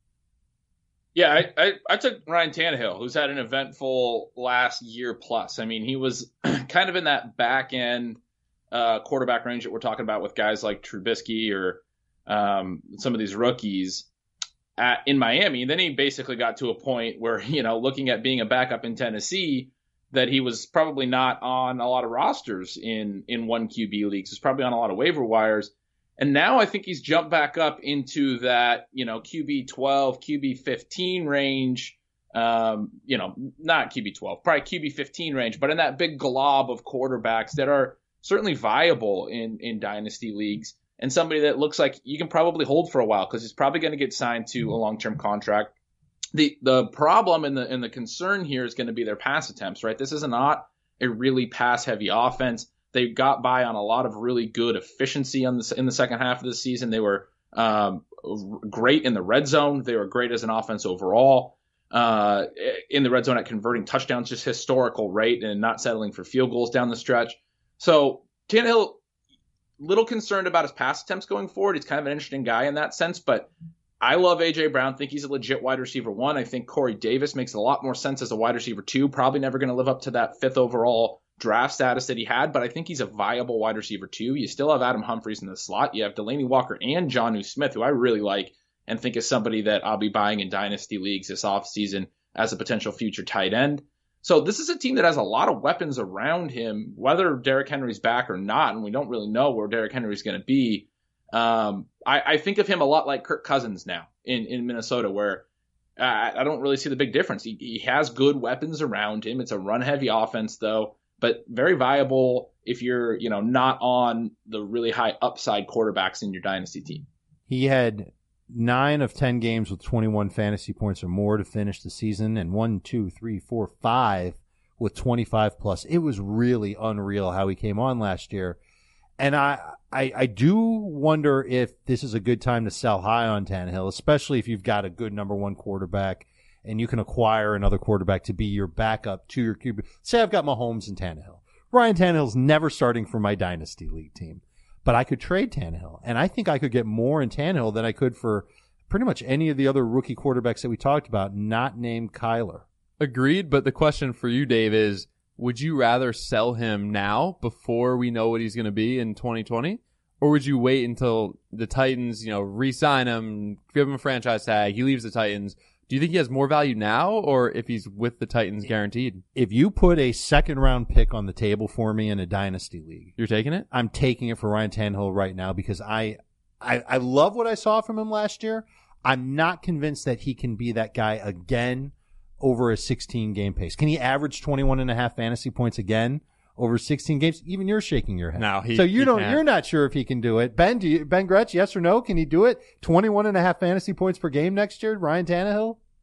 Yeah, I, I, I took Ryan Tannehill, who's had an eventful last year plus. I mean, he was kind of in that back end uh, quarterback range that we're talking about with guys like Trubisky or um, some of these rookies at, in Miami. And then he basically got to a point where, you know, looking at being a backup in Tennessee, that he was probably not on a lot of rosters in, in one Q B leagues. He's probably on a lot of waiver wires. And now I think he's jumped back up into that, you know, Q B twelve, Q B fifteen range. Um, you know, not Q B twelve, probably Q B fifteen range, but in that big glob of quarterbacks that are certainly viable in, in dynasty leagues, and somebody that looks like you can probably hold for a while because he's probably going to get signed to a long-term contract. The the problem and the and the concern here is going to be their pass attempts, right? This is not a really pass-heavy offense. They got by on a lot of really good efficiency on the, in the second half of the season. They were um, great in the red zone. They were great as an offense overall. Uh, in the red zone at converting touchdowns, just historical rate, and not settling for field goals down the stretch. So Tannehill, little concerned about his pass attempts going forward. He's kind of an interesting guy in that sense, but I love A J Brown. Think he's a legit wide receiver one. I think Corey Davis makes a lot more sense as a wide receiver two. Probably never going to live up to that fifth overall draft status that he had, but I think he's a viable wide receiver two. You still have Adam Humphries in the slot. You have Delaney Walker and Jonnu Smith, who I really like and think is somebody that I'll be buying in dynasty leagues this offseason as a potential future tight end. So this is a team that has a lot of weapons around him, whether Derrick Henry's back or not, and we don't really know where Derrick Henry's going to be. Um, I, I think of him a lot like Kirk Cousins now in, in Minnesota, where I, I don't really see the big difference. He, he has good weapons around him. It's a run-heavy offense, though, but very viable if you're, you know, not on the really high upside quarterbacks in your dynasty team. He had nine of ten games with twenty-one fantasy points or more to finish the season, and one, two, three, four, five with twenty-five plus. It was really unreal how he came on last year. And I, I, I do wonder if this is a good time to sell high on Tannehill, especially if you've got a good number one quarterback and you can acquire another quarterback to be your backup to your Q B. Say I've got Mahomes and Tannehill. Ryan Tannehill's never starting for my dynasty league team, but I could trade Tannehill, and I think I could get more in Tannehill than I could for pretty much any of the other rookie quarterbacks that we talked about, not named Kyler. Agreed, but the question for you, Dave, is would you rather sell him now before we know what he's going to be in twenty twenty? Or would you wait until the Titans, you know, re-sign him, give him a franchise tag, he leaves the Titans? Do you think he has more value now, or if he's with the Titans guaranteed? If you put a second round pick on the table for me in a dynasty league, you're taking it? I'm taking it for Ryan Tannehill right now because I, I, I love what I saw from him last year. I'm not convinced that he can be that guy again over a sixteen game pace. Can he average twenty-one and a half fantasy points again over sixteen games? Even you're shaking your head. No, he, so you he don't, can't. you're not sure if he can do it. Ben, do you, Ben Gretch, yes or no? Can he do it? twenty-one and a half fantasy points per game next year, Ryan Tannehill?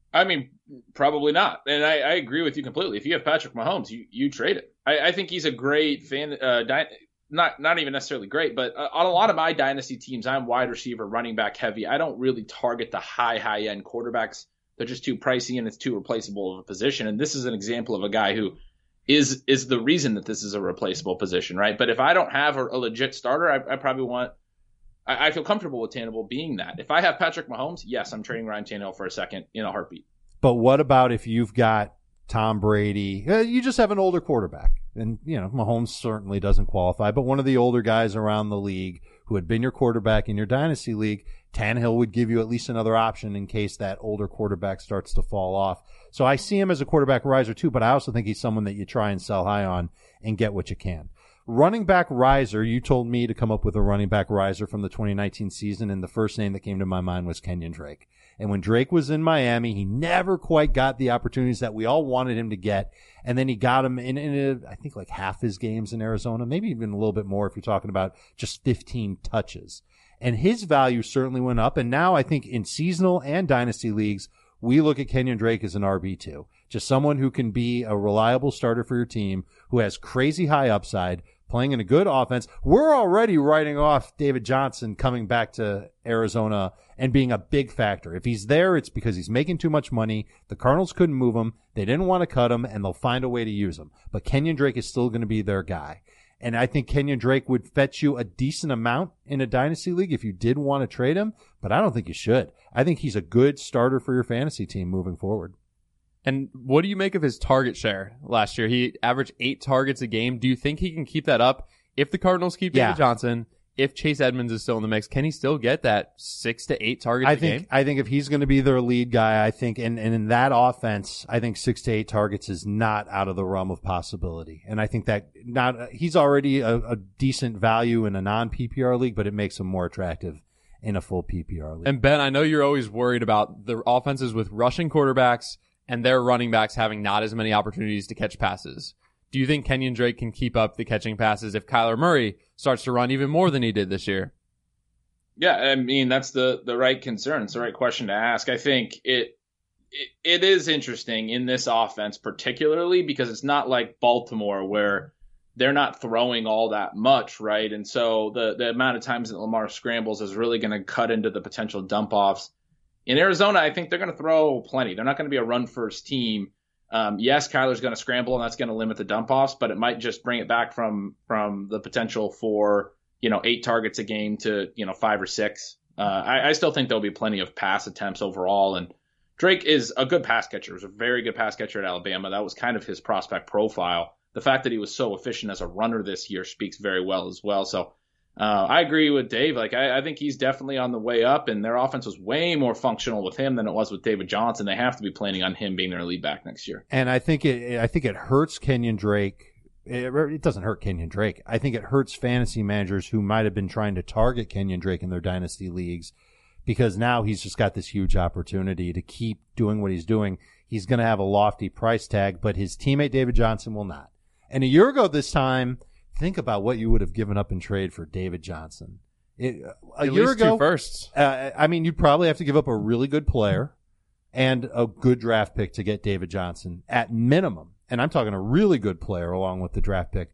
I mean, probably not. And I, I agree with you completely. If you have Patrick Mahomes, you, you trade it. I, I think he's a great fan. Uh, di- not not even necessarily great, but uh, on a lot of my dynasty teams, I'm wide receiver, running back heavy. I don't really target the high, high end quarterbacks. They're just too pricey and it's too replaceable of a position. And this is an example of a guy who is is the reason that this is a replaceable position, right? But if I don't have a, a legit starter, I, I probably want. I, I feel comfortable with Tannehill being that. If I have Patrick Mahomes, yes, I'm trading Ryan Tannehill for a second in a heartbeat. But what about if you've got Tom Brady? Uh, you just have an older quarterback. And, you know, Mahomes certainly doesn't qualify, but one of the older guys around the league who had been your quarterback in your dynasty league, Tannehill would give you at least another option in case that older quarterback starts to fall off. So I see him as a quarterback riser too, but I also think he's someone that you try and sell high on and get what you can. Running back riser, you told me to come up with a running back riser from the twenty nineteen season, and the first name that came to my mind was Kenyon Drake. And when Drake was in Miami, he never quite got the opportunities that we all wanted him to get. And then he got him in, in a, I think, like half his games in Arizona, maybe even a little bit more if you're talking about just fifteen touches. And his value certainly went up. And now I think in seasonal and dynasty leagues, we look at Kenyon Drake as an R B two. Just someone who can be a reliable starter for your team, who has crazy high upside, playing in a good offense. We're already writing off David Johnson coming back to Arizona and being a big factor. If he's there, it's because he's making too much money. The Cardinals couldn't move him. They didn't want to cut him, and they'll find a way to use him. But Kenyon Drake is still going to be their guy. And I think Kenyon Drake would fetch you a decent amount in a dynasty league if you did want to trade him, but I don't think you should. I think he's a good starter for your fantasy team moving forward. And what do you make of his target share last year? He averaged eight targets a game. Do you think he can keep that up if the Cardinals keep Yeah. David Johnson? If Chase Edmonds is still in the mix, can he still get that six to eight targets I a think game? I think if he's going to be their lead guy, I think, and, and in that offense, I think six to eight targets is not out of the realm of possibility. And I think that not he's already a, a decent value in a non P P R league, but it makes him more attractive in a full P P R league. And Ben, I know you're always worried about the offenses with rushing quarterbacks and their running backs having not as many opportunities to catch passes. Do you think Kenyon Drake can keep up the catching passes if Kyler Murray starts to run even more than he did this year? Yeah, I mean, that's the, the right concern. It's the right question to ask. I think it, it it is interesting in this offense, particularly because it's not like Baltimore where they're not throwing all that much, right? And so the, the amount of times that Lamar scrambles is really going to cut into the potential dump-offs. In Arizona, I think they're going to throw plenty. They're not going to be a run-first team. Um, yes, Kyler's going to scramble, and that's going to limit the dump-offs, but it might just bring it back from from the potential for, you know, eight targets a game to, you know, five or six. Uh, I, I still think there'll be plenty of pass attempts overall, and Drake is a good pass catcher. He was a very good pass catcher at Alabama. That was kind of his prospect profile. The fact that he was so efficient as a runner this year speaks very well as well. So uh, I agree with Dave. Like I, I think he's definitely on the way up, and their offense was way more functional with him than it was with David Johnson. They have to be planning on him being their lead back next year. And I think it I think it hurts Kenyon Drake. It, it doesn't hurt Kenyon Drake. I think it hurts fantasy managers who might have been trying to target Kenyon Drake in their dynasty leagues, because now he's just got this huge opportunity to keep doing what he's doing. He's going to have a lofty price tag, but his teammate David Johnson will not. And a year ago this time, think about what you would have given up in trade for David Johnson. It, a At year least ago, two firsts. Uh, I mean, you'd probably have to give up a really good player and a good draft pick to get David Johnson at minimum. And I'm talking a really good player along with the draft pick.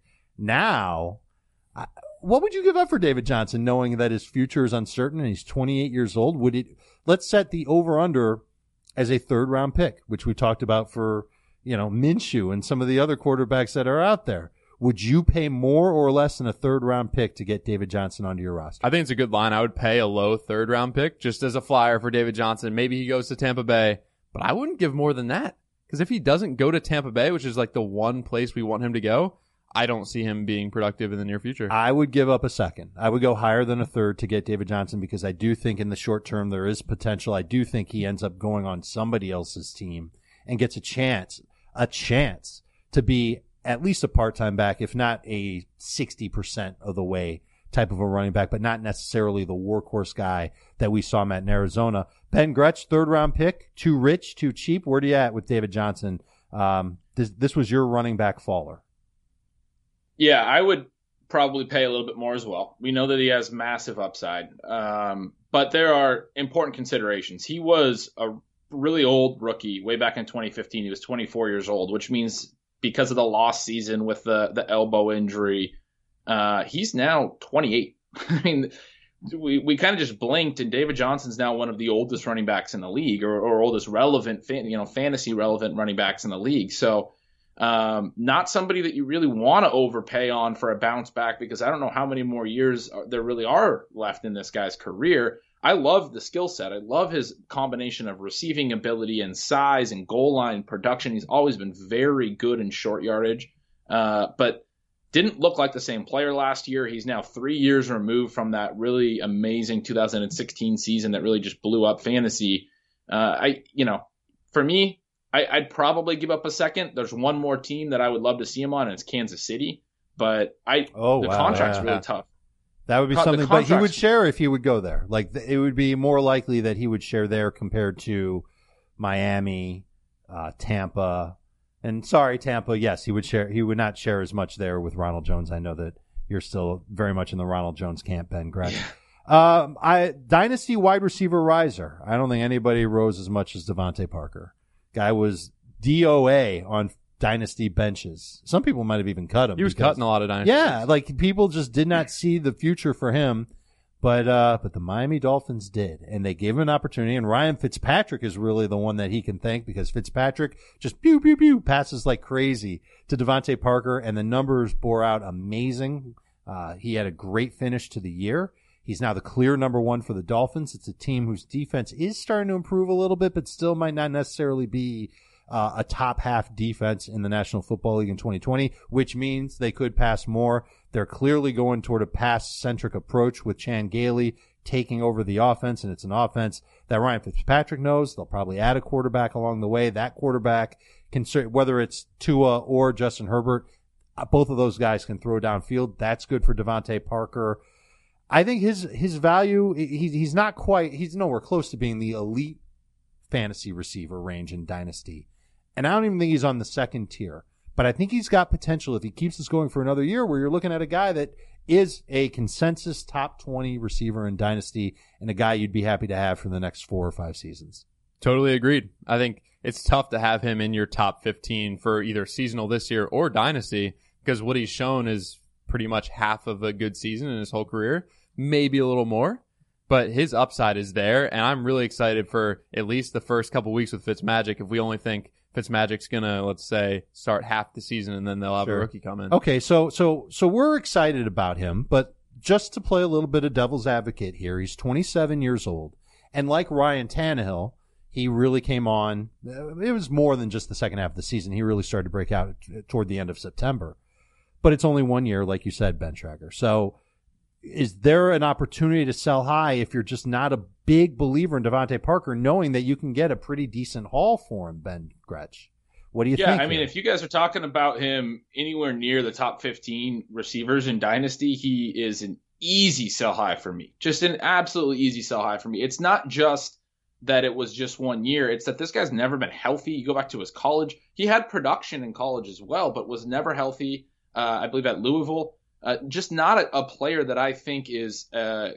Now, I, what would you give up for David Johnson, knowing that his future is uncertain and he's twenty-eight years old? Would it? Let's set the over/under as a third-round pick, which we talked about for, you know, Minshew and some of the other quarterbacks that are out there. Would you pay more or less than a third-round pick to get David Johnson onto your roster? I think it's a good line. I would pay a low third round pick just as a flyer for David Johnson. Maybe he goes to Tampa Bay, but I wouldn't give more than that. Because if he doesn't go to Tampa Bay, which is like the one place we want him to go, I don't see him being productive in the near future. I would give up a second. I would go higher than a third to get David Johnson, because I do think in the short term there is potential. I do think he ends up going on somebody else's team and gets a chance, a chance to be at least a part-time back, if not a sixty percent of the way type of a running back, but not necessarily the workhorse guy that we saw him at in Arizona. Ben Gretsch, third-round pick, too rich, too cheap. Where do you at with David Johnson? Um, this, this was your running back faller. Yeah, I would probably pay a little bit more as well. We know that he has massive upside, um, but there are important considerations. He was a really old rookie way back in twenty fifteen. He was twenty-four years old, which means because of the lost season with the, the elbow injury, uh, he's now twenty-eight. I mean, we, we kind of just blinked, and David Johnson's now one of the oldest running backs in the league, or, or oldest relevant, fan, you know, fantasy relevant running backs in the league. So um, not somebody that you really want to overpay on for a bounce back, because I don't know how many more years there really are left in this guy's career. I love the skill set. I love his combination of receiving ability and size and goal line production. He's always been very good in short yardage, uh, but didn't look like the same player last year. He's now three years removed from that really amazing two thousand sixteen season that really just blew up fantasy. Uh, I, you know, for me, I, I'd probably give up a second. There's one more team that I would love to see him on, and it's Kansas City. But I, oh, the wow, contract's yeah. really tough. That would be Con- something, but he would contracts- share if he would go there. Like, th- it would be more likely that he would share there compared to Miami, uh, Tampa. And sorry, Tampa, yes, he would share. He would not share as much there with Ronald Jones. I know that you're still very much in the Ronald Jones camp, Ben Gretch. Um, I dynasty wide receiver riser. I don't think anybody rose as much as Devontae Parker. Guy was D O A on dynasty benches. Some people might have even cut him. He was because- cutting a lot of dynasty. Yeah, like people just did not see the future for him, but uh, but the Miami Dolphins did, and they gave him an opportunity. And Ryan Fitzpatrick is really the one that he can thank, because Fitzpatrick just pew pew pew passes like crazy to Devontae Parker, and the numbers bore out amazing. Uh, he had a great finish to the year. He's now the clear number one for the Dolphins. It's a team whose defense is starting to improve a little bit, but still might not necessarily be uh, a top half defense in the National Football League in twenty twenty, which means they could pass more. They're clearly going toward a pass-centric approach with Chan Gailey taking over the offense, and it's an offense that Ryan Fitzpatrick knows. They'll probably add a quarterback along the way. That quarterback can, whether it's Tua or Justin Herbert, both of those guys can throw downfield. That's good for Devontae Parker. I think his his value, he, he's not quite, he's nowhere close to being the elite fantasy receiver range in Dynasty. And I don't even think he's on the second tier. But I think he's got potential if he keeps this going for another year, where you're looking at a guy that is a consensus top twenty receiver in Dynasty, and a guy you'd be happy to have for the next four or five seasons. Totally agreed. I think it's tough to have him in your top fifteen for either seasonal this year or Dynasty, because what he's shown is pretty much half of a good season in his whole career, maybe a little more, but his upside is there, and I'm really excited for at least the first couple weeks with Fitzmagic. If we only think Fitzmagic's gonna, let's say, start half the season and then they'll have Sure. a rookie come in. Okay, so so so we're excited about him, but just to play a little bit of devil's advocate here, he's twenty-seven years old, and like Ryan Tannehill, he really came on. It was more than just the second half of the season. He really started to break out toward the end of September. But it's only one year, like you said, Ben Tracker. So is there an opportunity to sell high if you're just not a big believer in Devontae Parker, knowing that you can get a pretty decent haul for him, Ben Gretch? What do you yeah, think? I mean, here? if you guys are talking about him anywhere near the top fifteen receivers in Dynasty, he is an easy sell high for me. Just an absolutely easy sell high for me. It's not just that it was just one year. It's that this guy's never been healthy. You go back to his college. He had production in college as well, but was never healthy. Uh, I believe at Louisville. Uh, just not a, a player that I think is uh,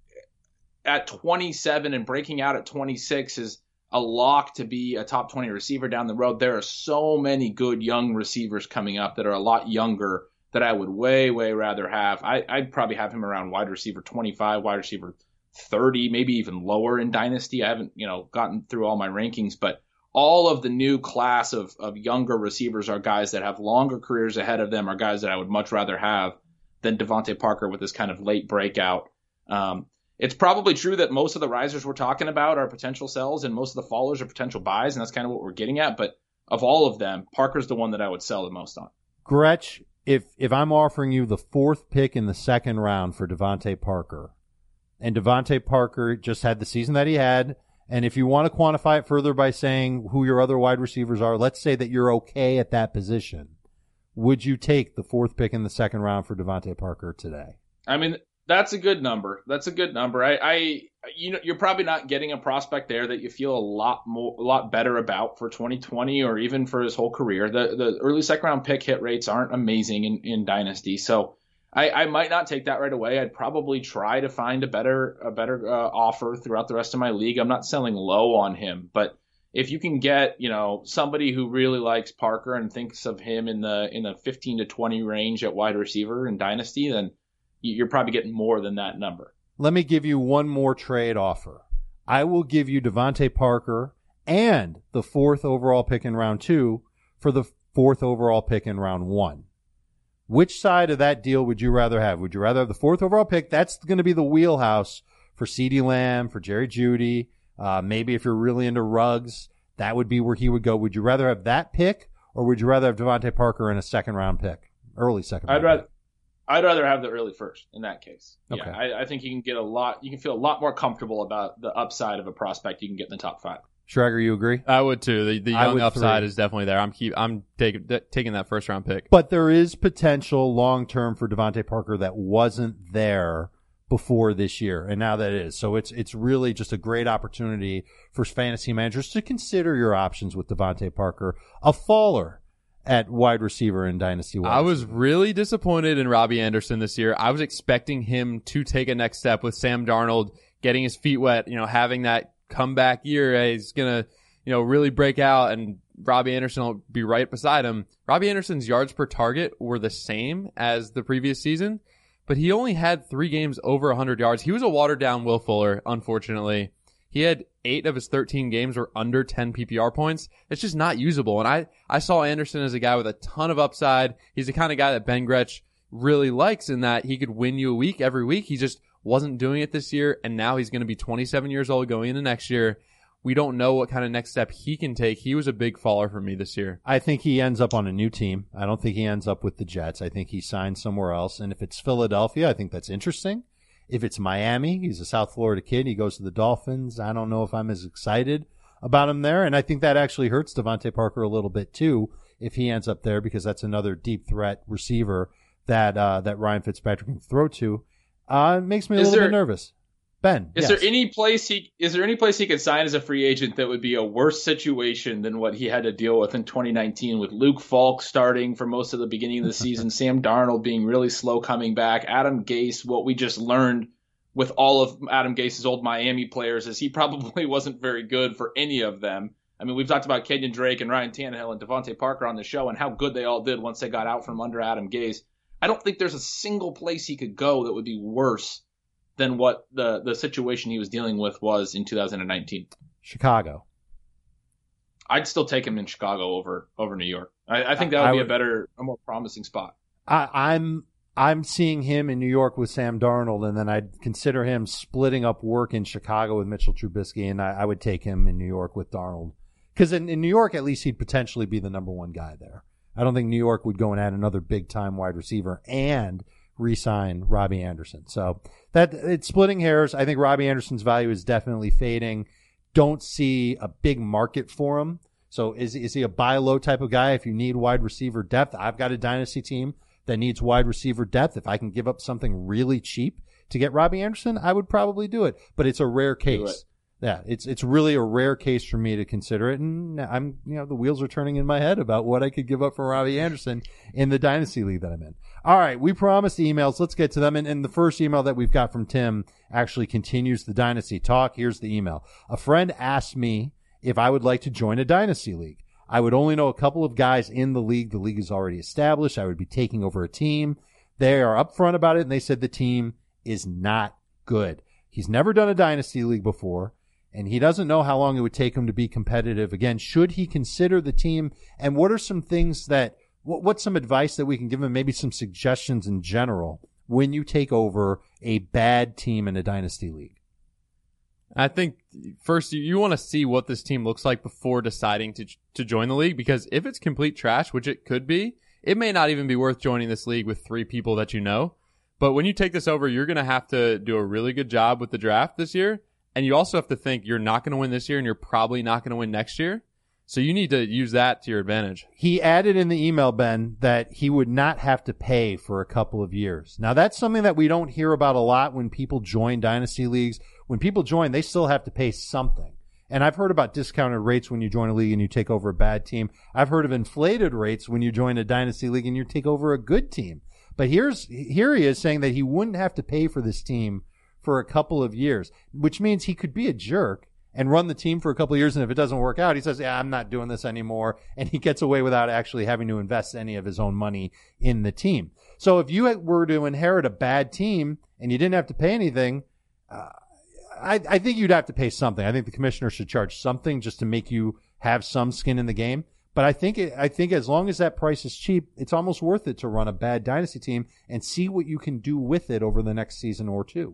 at twenty-seven and breaking out at twenty-six is a lock to be a top twenty receiver down the road. There are so many good young receivers coming up that are a lot younger that I would way, way rather have. I, I'd probably have him around wide receiver twenty-five, wide receiver thirty, maybe even lower in Dynasty. I haven't, you know, gotten through all my rankings, but all of the new class of, of younger receivers are guys that have longer careers ahead of them, are guys that I would much rather have than Devontae Parker with this kind of late breakout. Um, it's probably true that most of the risers we're talking about are potential sells and most of the fallers are potential buys, and that's kind of what we're getting at. But of all of them, Parker's the one that I would sell the most on. Gretch, if if I'm offering you the fourth pick in the second round for Devontae Parker, and Devontae Parker just had the season that he had, and if you want to quantify it further by saying who your other wide receivers are, let's say that you're okay at that position. Would you take the fourth pick in the second round for Devontae Parker today? I mean, that's a good number. That's a good number. I, I, you know, you're probably not getting a prospect there that you feel a lot more, a lot better about for twenty twenty or even for his whole career. The the early second round pick hit rates aren't amazing in, in Dynasty, so I, I might not take that right away. I'd probably try to find a better a better uh, offer throughout the rest of my league. I'm not selling low on him, but if you can get, you know, somebody who really likes Parker and thinks of him in the in the fifteen to twenty range at wide receiver in Dynasty, then you're probably getting more than that number. Let me give you one more trade offer. I will give you Devontae Parker and the fourth overall pick in round two for the fourth overall pick in round one. Which side of that deal would you rather have? Would you rather have the fourth overall pick? That's going to be the wheelhouse for CeeDee Lamb, for Jerry Jeudy. Uh, maybe if you're really into Ruggs, that would be where he would go. Would you rather have that pick, or would you rather have Devontae Parker in a second round pick, early second round I'd rather, pick? I'd rather have the early first in that case. Okay. Yeah, I, I think you can get a lot. You can feel a lot more comfortable about the upside of a prospect you can get in the top five. Schrager, you agree? I would too. The, the I young would upside three. is definitely there. I'm keep I'm taking taking that first round pick. But there is potential long term for Devontae Parker that wasn't there before this year, and now that is. So it's it's really just a great opportunity for fantasy managers to consider your options with Devontae Parker, a faller at wide receiver in Dynasty. Wide I was receiver. really disappointed in Robbie Anderson this year. I was expecting him to take a next step with Sam Darnold getting his feet wet, you know, having that comeback year. He's gonna, you know, really break out, and Robbie Anderson will be right beside him. Robbie Anderson's yards per target were the same as the previous season, but he only had three games over one hundred yards. He was a watered-down Will Fuller, unfortunately. He had eight of his thirteen games were under ten P P R points. It's just not usable. And I, I saw Anderson as a guy with a ton of upside. He's the kind of guy that Ben Gretsch really likes in that he could win you a week every week. He just wasn't doing it this year, and now he's going to be twenty-seven years old going into next year. We don't know what kind of next step he can take. He was a big faller for me this year. I think he ends up on a new team. I don't think he ends up with the Jets. I think he signs somewhere else. And if it's Philadelphia, I think that's interesting. If it's Miami, he's a South Florida kid. He goes to the Dolphins. I don't know if I'm as excited about him there. And I think that actually hurts Devontae Parker a little bit too if he ends up there, because that's another deep threat receiver that uh, that Ryan Fitzpatrick can throw to. Uh, it makes me a Is little there- bit nervous. Ben, Is yes. there any place he is there any place he could sign as a free agent that would be a worse situation than what he had to deal with in twenty nineteen, with Luke Falk starting for most of the beginning of the season, Sam Darnold being really slow coming back, Adam Gase, what we just learned with all of Adam Gase's old Miami players is he probably wasn't very good for any of them. I mean, we've talked about Kenyon Drake and Ryan Tannehill and Devontae Parker on the show and how good they all did once they got out from under Adam Gase. I don't think there's a single place he could go that would be worse than what the, the situation he was dealing with was in two thousand nineteen. Chicago. I'd still take him in Chicago over over New York. I, I think that would I be would- a better, a more promising spot. I, I'm I'm seeing him in New York with Sam Darnold, and then I'd consider him splitting up work in Chicago with Mitchell Trubisky, and I, I would take him in New York with Darnold. Because in, in New York, at least he'd potentially be the number one guy there. I don't think New York would go and add another big-time wide receiver and re-sign Robbie Anderson. So that it's splitting hairs. I think Robbie Anderson's value is definitely fading. Don't see a big market for him. So is is he a buy low type of guy? If you need wide receiver depth, I've got a dynasty team that needs wide receiver depth. If I can give up something really cheap to get Robbie Anderson, I would probably do it. But it's a rare Do case. it. Yeah, it's it's really a rare case for me to consider it, and I'm you know the wheels are turning in my head about what I could give up for Robbie Anderson in the dynasty league that I'm in. All right, we promised emails. Let's get to them. And, and the first email that we've got from Tim actually continues the dynasty talk. Here's the email. A friend asked me if I would like to join a dynasty league. I would only know a couple of guys in the league. The league is already established. I would be taking over a team. They are upfront about it, and they said the team is not good. He's never done a dynasty league before, and he doesn't know how long it would take him to be competitive. Again, should he consider the team, and what are some things that, what, what's some advice that we can give him, maybe some suggestions in general, when you take over a bad team in a dynasty league? I think first you, you want to see what this team looks like before deciding to to join the league, because if it's complete trash, which it could be, it may not even be worth joining this league with three people that you know. But when you take this over, you're going to have to do a really good job with the draft this year. And you also have to think you're not going to win this year and you're probably not going to win next year. So you need to use that to your advantage. He added in the email, Ben, that he would not have to pay for a couple of years. Now, that's something that we don't hear about a lot when people join dynasty leagues. When people join, they still have to pay something. And I've heard about discounted rates when you join a league and you take over a bad team. I've heard of inflated rates when you join a dynasty league and you take over a good team. But here's here he is saying that he wouldn't have to pay for this team for a couple of years, which means he could be a jerk and run the team for a couple of years. And if it doesn't work out, he says, yeah, I'm not doing this anymore. And he gets away without actually having to invest any of his own money in the team. So if you were to inherit a bad team and you didn't have to pay anything, uh, I, I think you'd have to pay something. I think the commissioner should charge something just to make you have some skin in the game. But I think it, I think as long as that price is cheap, it's almost worth it to run a bad dynasty team and see what you can do with it over the next season or two.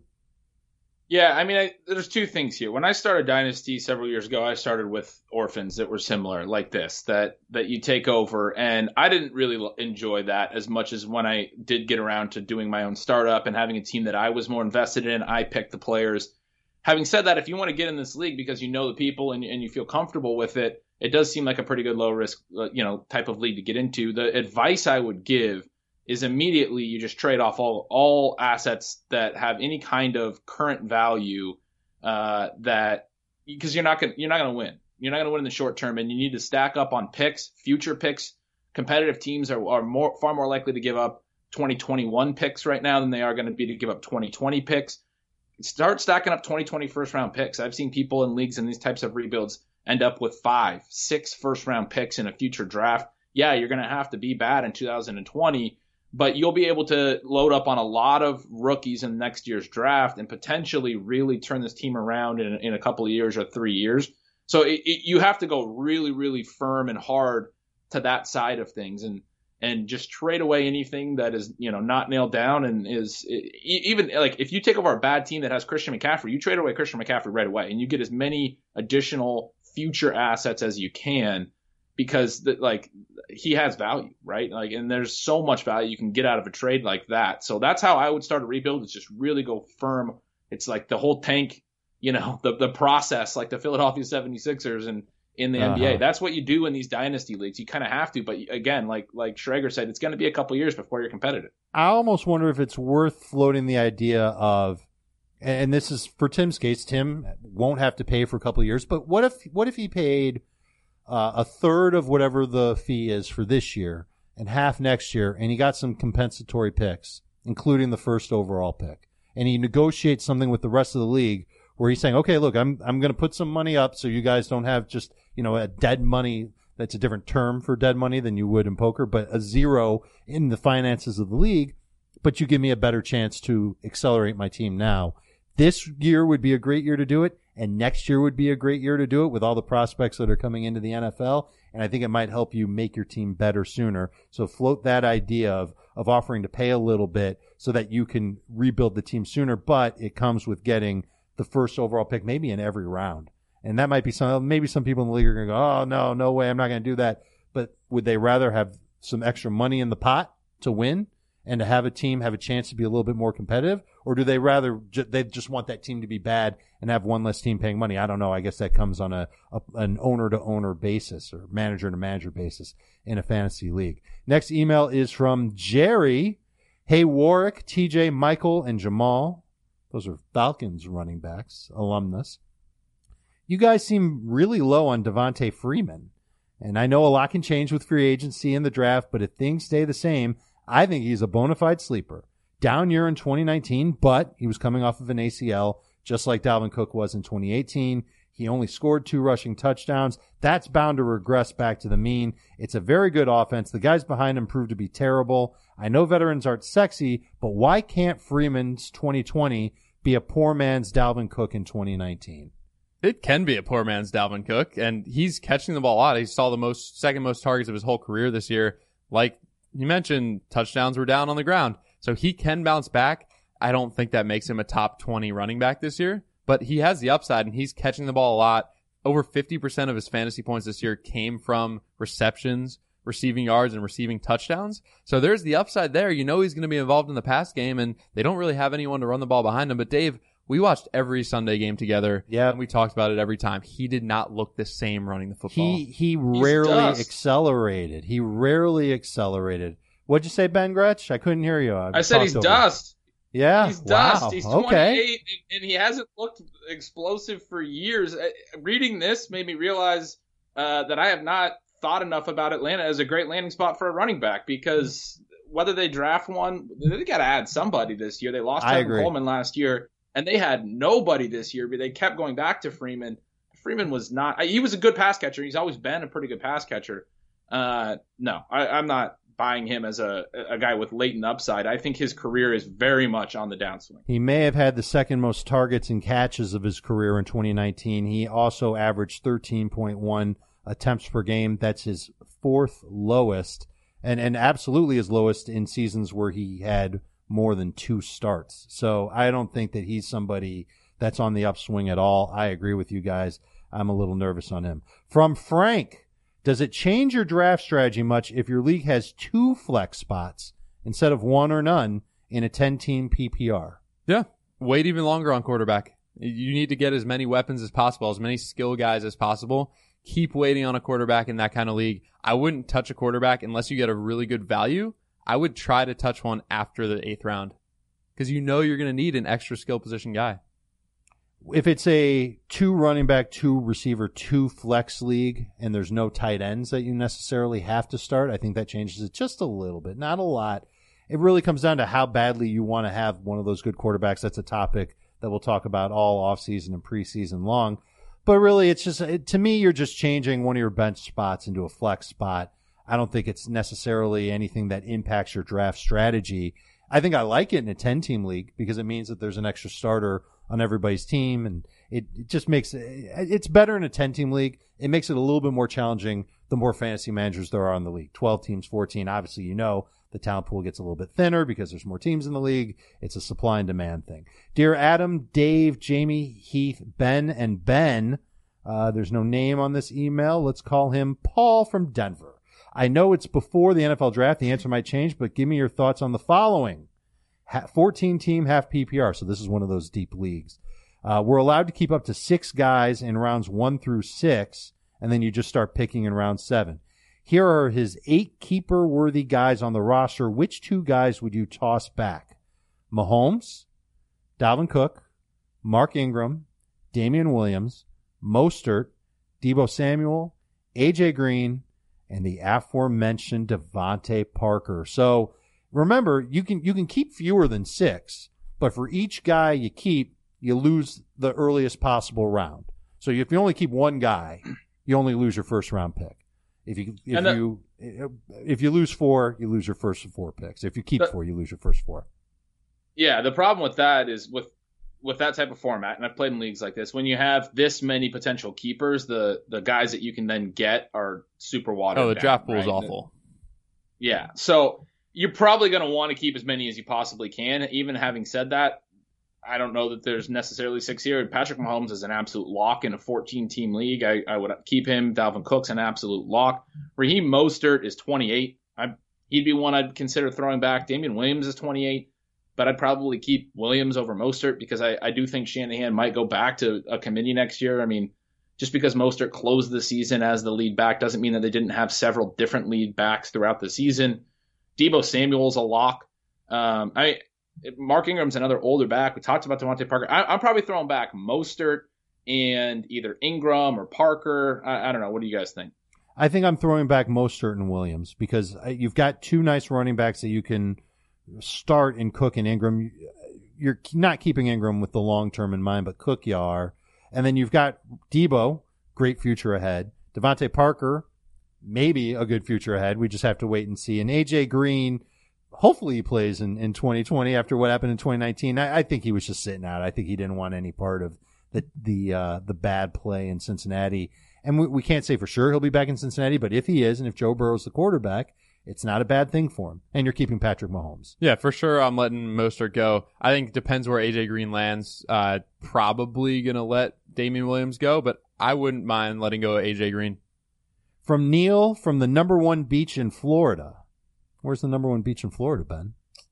Yeah, I mean, I, there's two things here. When I started Dynasty several years ago, I started with orphans that were similar, like this, that that you take over. And I didn't really enjoy that as much as when I did get around to doing my own startup and having a team that I was more invested in. I picked the players. Having said that, if you want to get in this league because you know the people and, and you feel comfortable with it, it does seem like a pretty good low risk, you know, type of league to get into. The advice I would give is immediately you just trade off all all assets that have any kind of current value, uh, that because you're not gonna you're not gonna win. You're not gonna win in the short term, and you need to stack up on picks, future picks. Competitive teams are, are more far more likely to give up twenty twenty-one picks right now than they are going to be to give up twenty twenty picks. Start stacking up twenty twenty first round picks. I've seen people in leagues in these types of rebuilds end up with five, six first round picks in a future draft. Yeah, you're going to have to be bad in two thousand twenty, but you'll be able to load up on a lot of rookies in next year's draft and potentially really turn this team around in, in a couple of years or three years. So it, it, you have to go really, really firm and hard to that side of things and and just trade away anything that is, you know, not nailed down and is even like if you take over a bad team that has Christian McCaffrey, you trade away Christian McCaffrey right away and you get as many additional future assets as you can because the, like he has value, right? Like, and there's so much value you can get out of a trade like that. So that's how I would start a rebuild is just really go firm. It's like the whole tank, you know, the, the process, like the Philadelphia seventy-sixers and in the uh-huh. N B A. That's what you do in these dynasty leagues. You kind of have to, but again, like, like Schrager said, it's going to be a couple years before you're competitive. I almost wonder if it's worth floating the idea of, and this is for Tim's case, Tim won't have to pay for a couple of years, but what if, what if he paid uh, a third of whatever the fee is for this year and half next year, and he got some compensatory picks, including the first overall pick, and he negotiates something with the rest of the league where he's saying, okay, look, I'm, I'm going to put some money up so you guys don't have just, you know, a dead money. That's a different term for dead money than you would in poker, but a zero in the finances of the league. But you give me a better chance to accelerate my team now. This year would be a great year to do it, and next year would be a great year to do it with all the prospects that are coming into the N F L. And I think it might help you make your team better sooner. So float that idea of, of offering to pay a little bit so that you can rebuild the team sooner, but it comes with getting the first overall pick, maybe in every round. And that might be some, maybe some people in the league are going to go, oh, no, no way, I'm not going to do that. But would they rather have some extra money in the pot to win and to have a team have a chance to be a little bit more competitive? Or do they rather, ju- they just want that team to be bad and have one less team paying money? I don't know. I guess that comes on a, a an owner-to-owner basis or manager-to-manager basis in a fantasy league. Next email is from Jerry. Hey, Warwick, T J, Michael, and Jamal. Those are Falcons running backs, alumnus. You guys seem really low on Devontae Freeman. And I know a lot can change with free agency and the draft, but if things stay the same, I think he's a bona fide sleeper. Down year in twenty nineteen, but he was coming off of an A C L, just like Dalvin Cook was in twenty eighteen. He only scored two rushing touchdowns. That's bound to regress back to the mean. It's a very good offense. The guys behind him proved to be terrible. I know veterans aren't sexy, but why can't Freeman's twenty twenty be a poor man's Dalvin Cook in twenty nineteen? It can be a poor man's Dalvin Cook, and he's catching the ball a lot. He saw the most, second most targets of his whole career this year. Like you mentioned, touchdowns were down on the ground, so he can bounce back. I don't think that makes him a top twenty running back this year, but he has the upside, and he's catching the ball a lot. Over fifty percent of his fantasy points this year came from receptions, receiving yards, and receiving touchdowns. So there's the upside there. You know he's going to be involved in the pass game, and they don't really have anyone to run the ball behind him. But Dave, we watched every Sunday game together, yeah, and we talked about it every time. He did not look the same running the football. He he rarely accelerated. He rarely accelerated. What'd you say, Ben Gretsch? I couldn't hear you. I, I said he's over. dust. Yeah, he's wow. dust. He's okay. twenty-eight, and he hasn't looked explosive for years. Reading this made me realize uh, that I have not thought enough about Atlanta as a great landing spot for a running back, because whether they draft one, they got to add somebody this year. They lost Tevin Coleman last year, and they had nobody this year, but they kept going back to Freeman. Freeman was not. He was a good pass catcher. He's always been a pretty good pass catcher. Uh, no, I, I'm not buying him as a a guy with latent upside. I think his career is very much on the downswing. He may have had the second most targets and catches of his career in twenty nineteen. He also averaged thirteen point one attempts per game. That's his fourth lowest, and, and absolutely his lowest in seasons where he had more than two starts. So I don't think that he's somebody that's on the upswing at all. I agree with you guys. I'm a little nervous on him. From Frank. Does it change your draft strategy much if your league has two flex spots instead of one or none in a ten-team P P R? Yeah. Wait even longer on quarterback. You need to get as many weapons as possible, as many skill guys as possible. Keep waiting on a quarterback in that kind of league. I wouldn't touch a quarterback unless you get a really good value. I would try to touch one after the eighth round because you know you're going to need an extra skill position guy. If it's a two running back, two receiver, two flex league, and there's no tight ends that you necessarily have to start, I think that changes it just a little bit. Not a lot. It really comes down to how badly you want to have one of those good quarterbacks. That's a topic that we'll talk about all offseason and preseason long. But really, it's just, it, to me, you're just changing one of your bench spots into a flex spot. I don't think it's necessarily anything that impacts your draft strategy. I think I like it in a ten-team league because it means that there's an extra starter on everybody's team, and it, it just makes it, it's better in a ten-team league. It makes it a little bit more challenging the more fantasy managers there are in the league. twelve teams, fourteen. Obviously, you know, the talent pool gets a little bit thinner because there's more teams in the league. It's a supply and demand thing. Dear Adam, Dave, Jamie, Heath, Ben, and Ben, uh, there's no name on this email. Let's call him Paul from Denver. I know it's before the N F L draft. The answer might change, but give me your thoughts on the following. fourteen-team half P P R, so this is one of those deep leagues. Uh, we're allowed to keep up to six guys in rounds one through six, and then you just start picking in round seven. Here are his eight keeper-worthy guys on the roster. Which two guys would you toss back? Mahomes, Dalvin Cook, Mark Ingram, Damian Williams, Mostert, Deebo Samuel, A J Green, and the aforementioned Devontae Parker. So remember, you can you can keep fewer than six, but for each guy you keep, you lose the earliest possible round. So if you only keep one guy, you only lose your first round pick. If you if the, you if you lose four, you lose your first four picks. If you keep the, four, you lose your first four. Yeah, the problem with that is with with that type of format, and I've played in leagues like this, when you have this many potential keepers, the the guys that you can then get are super watered down. Oh, the draft pool right? is awful. Yeah, so you're probably going to want to keep as many as you possibly can. Even having said that, I don't know that there's necessarily six here. Patrick Mahomes is an absolute lock in a fourteen-team league. I, I would keep him. Dalvin Cook's an absolute lock. Raheem Mostert is twenty-eight. I, he'd be one I'd consider throwing back. Damian Williams is twenty-eight. But I'd probably keep Williams over Mostert because I, I do think Shanahan might go back to a committee next year. I mean, just because Mostert closed the season as the lead back doesn't mean that they didn't have several different lead backs throughout the season. Deebo Samuel's a lock. Um, I Mark Ingram's another older back. We talked about Devontae Parker. I, I'm probably throwing back Mostert and either Ingram or Parker. I, I don't know. What do you guys think? I think I'm throwing back Mostert and Williams because you've got two nice running backs that you can start in Cook and Ingram. You're not keeping Ingram with the long term in mind, but Cook you are. And then you've got Deebo, great future ahead. Devontae Parker, maybe a good future ahead. We just have to wait and see. And A J Green, hopefully he plays in, in twenty twenty after what happened in twenty nineteen. I, I think he was just sitting out. I think he didn't want any part of the the uh, the bad play in Cincinnati. And we, we can't say for sure he'll be back in Cincinnati, but if he is, and if Joe Burrow's the quarterback, it's not a bad thing for him. And you're keeping Patrick Mahomes. Yeah, for sure. I'm letting Mostert go. I think it depends where A J Green lands. Uh, probably going to let Damian Williams go, but I wouldn't mind letting go of A J Green. From Neil, from the number one beach in Florida. Where's the number one beach in Florida, Ben?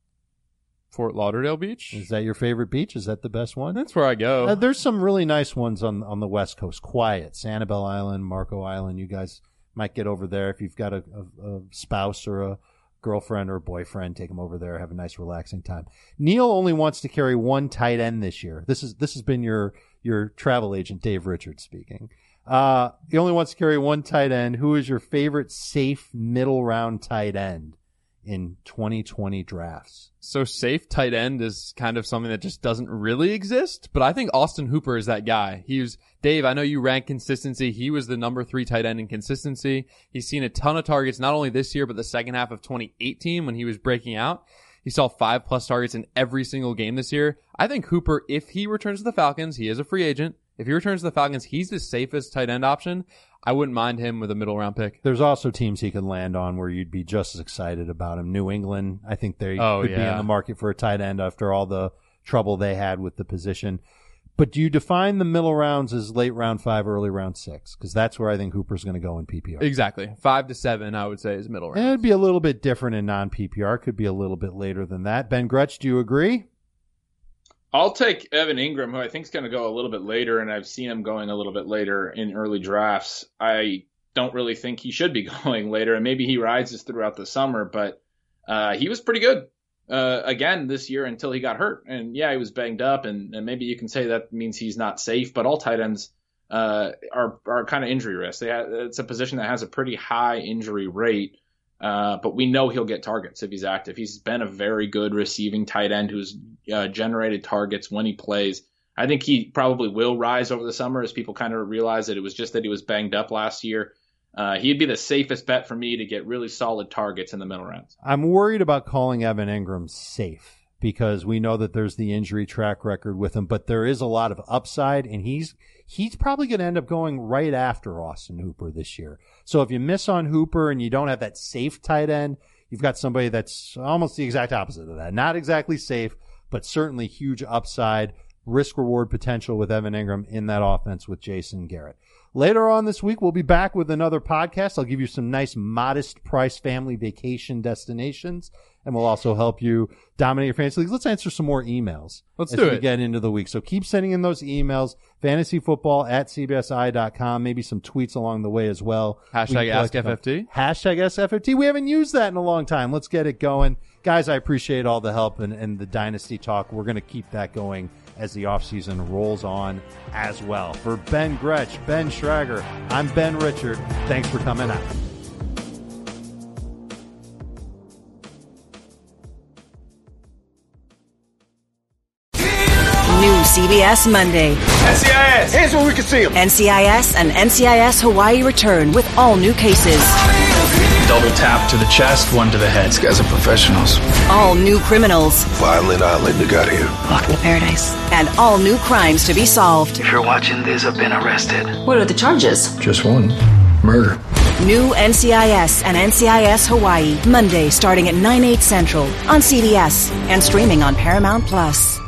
Fort Lauderdale Beach. Is that your favorite beach? Is that the best one? That's where I go. Uh, there's some really nice ones on on the West Coast. Quiet. Sanibel Island, Marco Island. You guys might get over there if you've got a, a, a spouse or a girlfriend or a boyfriend. Take them over there. Have a nice, relaxing time. Neil only wants to carry one tight end this year. This is this has been your your travel agent, Dave Richards, speaking. Uh, he only wants to carry one tight end. Who is your favorite safe middle round tight end in twenty twenty drafts. So safe tight end is kind of something that just doesn't really exist, but I think Austin Hooper is that guy. He was, Dave, I know you rank consistency. He was the number three tight end in consistency. He's seen a ton of targets, not only this year, but the second half of twenty eighteen when he was breaking out. He saw five plus targets in every single game this year. I think Hooper, if he returns to the Falcons, he is a free agent. If he returns to the Falcons, he's the safest tight end option. I wouldn't mind him with a middle round pick. There's also teams he can land on where you'd be just as excited about him. New England, I think they oh, could yeah. be in the market for a tight end after all the trouble they had with the position. But do you define the middle rounds as late round five, early round six? Because that's where I think Hooper's going to go in P P R. Exactly. Five to seven, I would say, is middle round. And it'd be a little bit different in non-P P R. Could be a little bit later than that. Ben Gretsch, do you agree? I'll take Evan Ingram, who I think is going to go a little bit later, and I've seen him going a little bit later in early drafts. I don't really think he should be going later, and maybe he rises throughout the summer, but uh, he was pretty good uh, again this year until he got hurt. And yeah, he was banged up, and, and maybe you can say that means he's not safe, but all tight ends uh, are, are kind of injury risk. They have, it's a position that has a pretty high injury rate. Uh, but we know he'll get targets if he's active. He's been a very good receiving tight end who's uh, generated targets when he plays. I think he probably will rise over the summer as people kind of realize that it was just that he was banged up last year. Uh, he'd be the safest bet for me to get really solid targets in the middle rounds. I'm worried about calling Evan Ingram safe because we know that there's the injury track record with him, but there is a lot of upside, and he's he's probably going to end up going right after Austin Hooper this year. So if you miss on Hooper and you don't have that safe tight end, you've got somebody that's almost the exact opposite of that. Not exactly safe, but certainly huge upside, risk-reward potential with Evan Ingram in that offense with Jason Garrett. Later on this week, we'll be back with another podcast. I'll give you some nice, modest price family vacation destinations, and we'll also help you dominate your fantasy leagues. Let's answer some more emails. Let's as do we it. get into the week. So keep sending in those emails, fantasyfootball at c b s i dot com, maybe some tweets along the way as well. Hashtag We Ask collect- F F T. Hashtag S F F T. We haven't used that in a long time. Let's get it going. Guys, I appreciate all the help and, and the Dynasty talk. We're going to keep that going as the offseason rolls on as well. For Ben Gretsch, Ben Schrager, I'm Ben Richard. Thanks for coming out. New C B S Monday. N C I S. Hands where we can see them. N C I S and N C I S Hawaii return with all new cases. Double tap to the chest, one to the head. These guys are professionals. All new criminals. Violent island you got here. Welcome to paradise. And all new crimes to be solved. If you're watching this, I've been arrested. What are the charges? Just one. Murder. New N C I S and N C I S Hawaii. Monday starting at nine, eight central on C B S and streaming on Paramount Plus.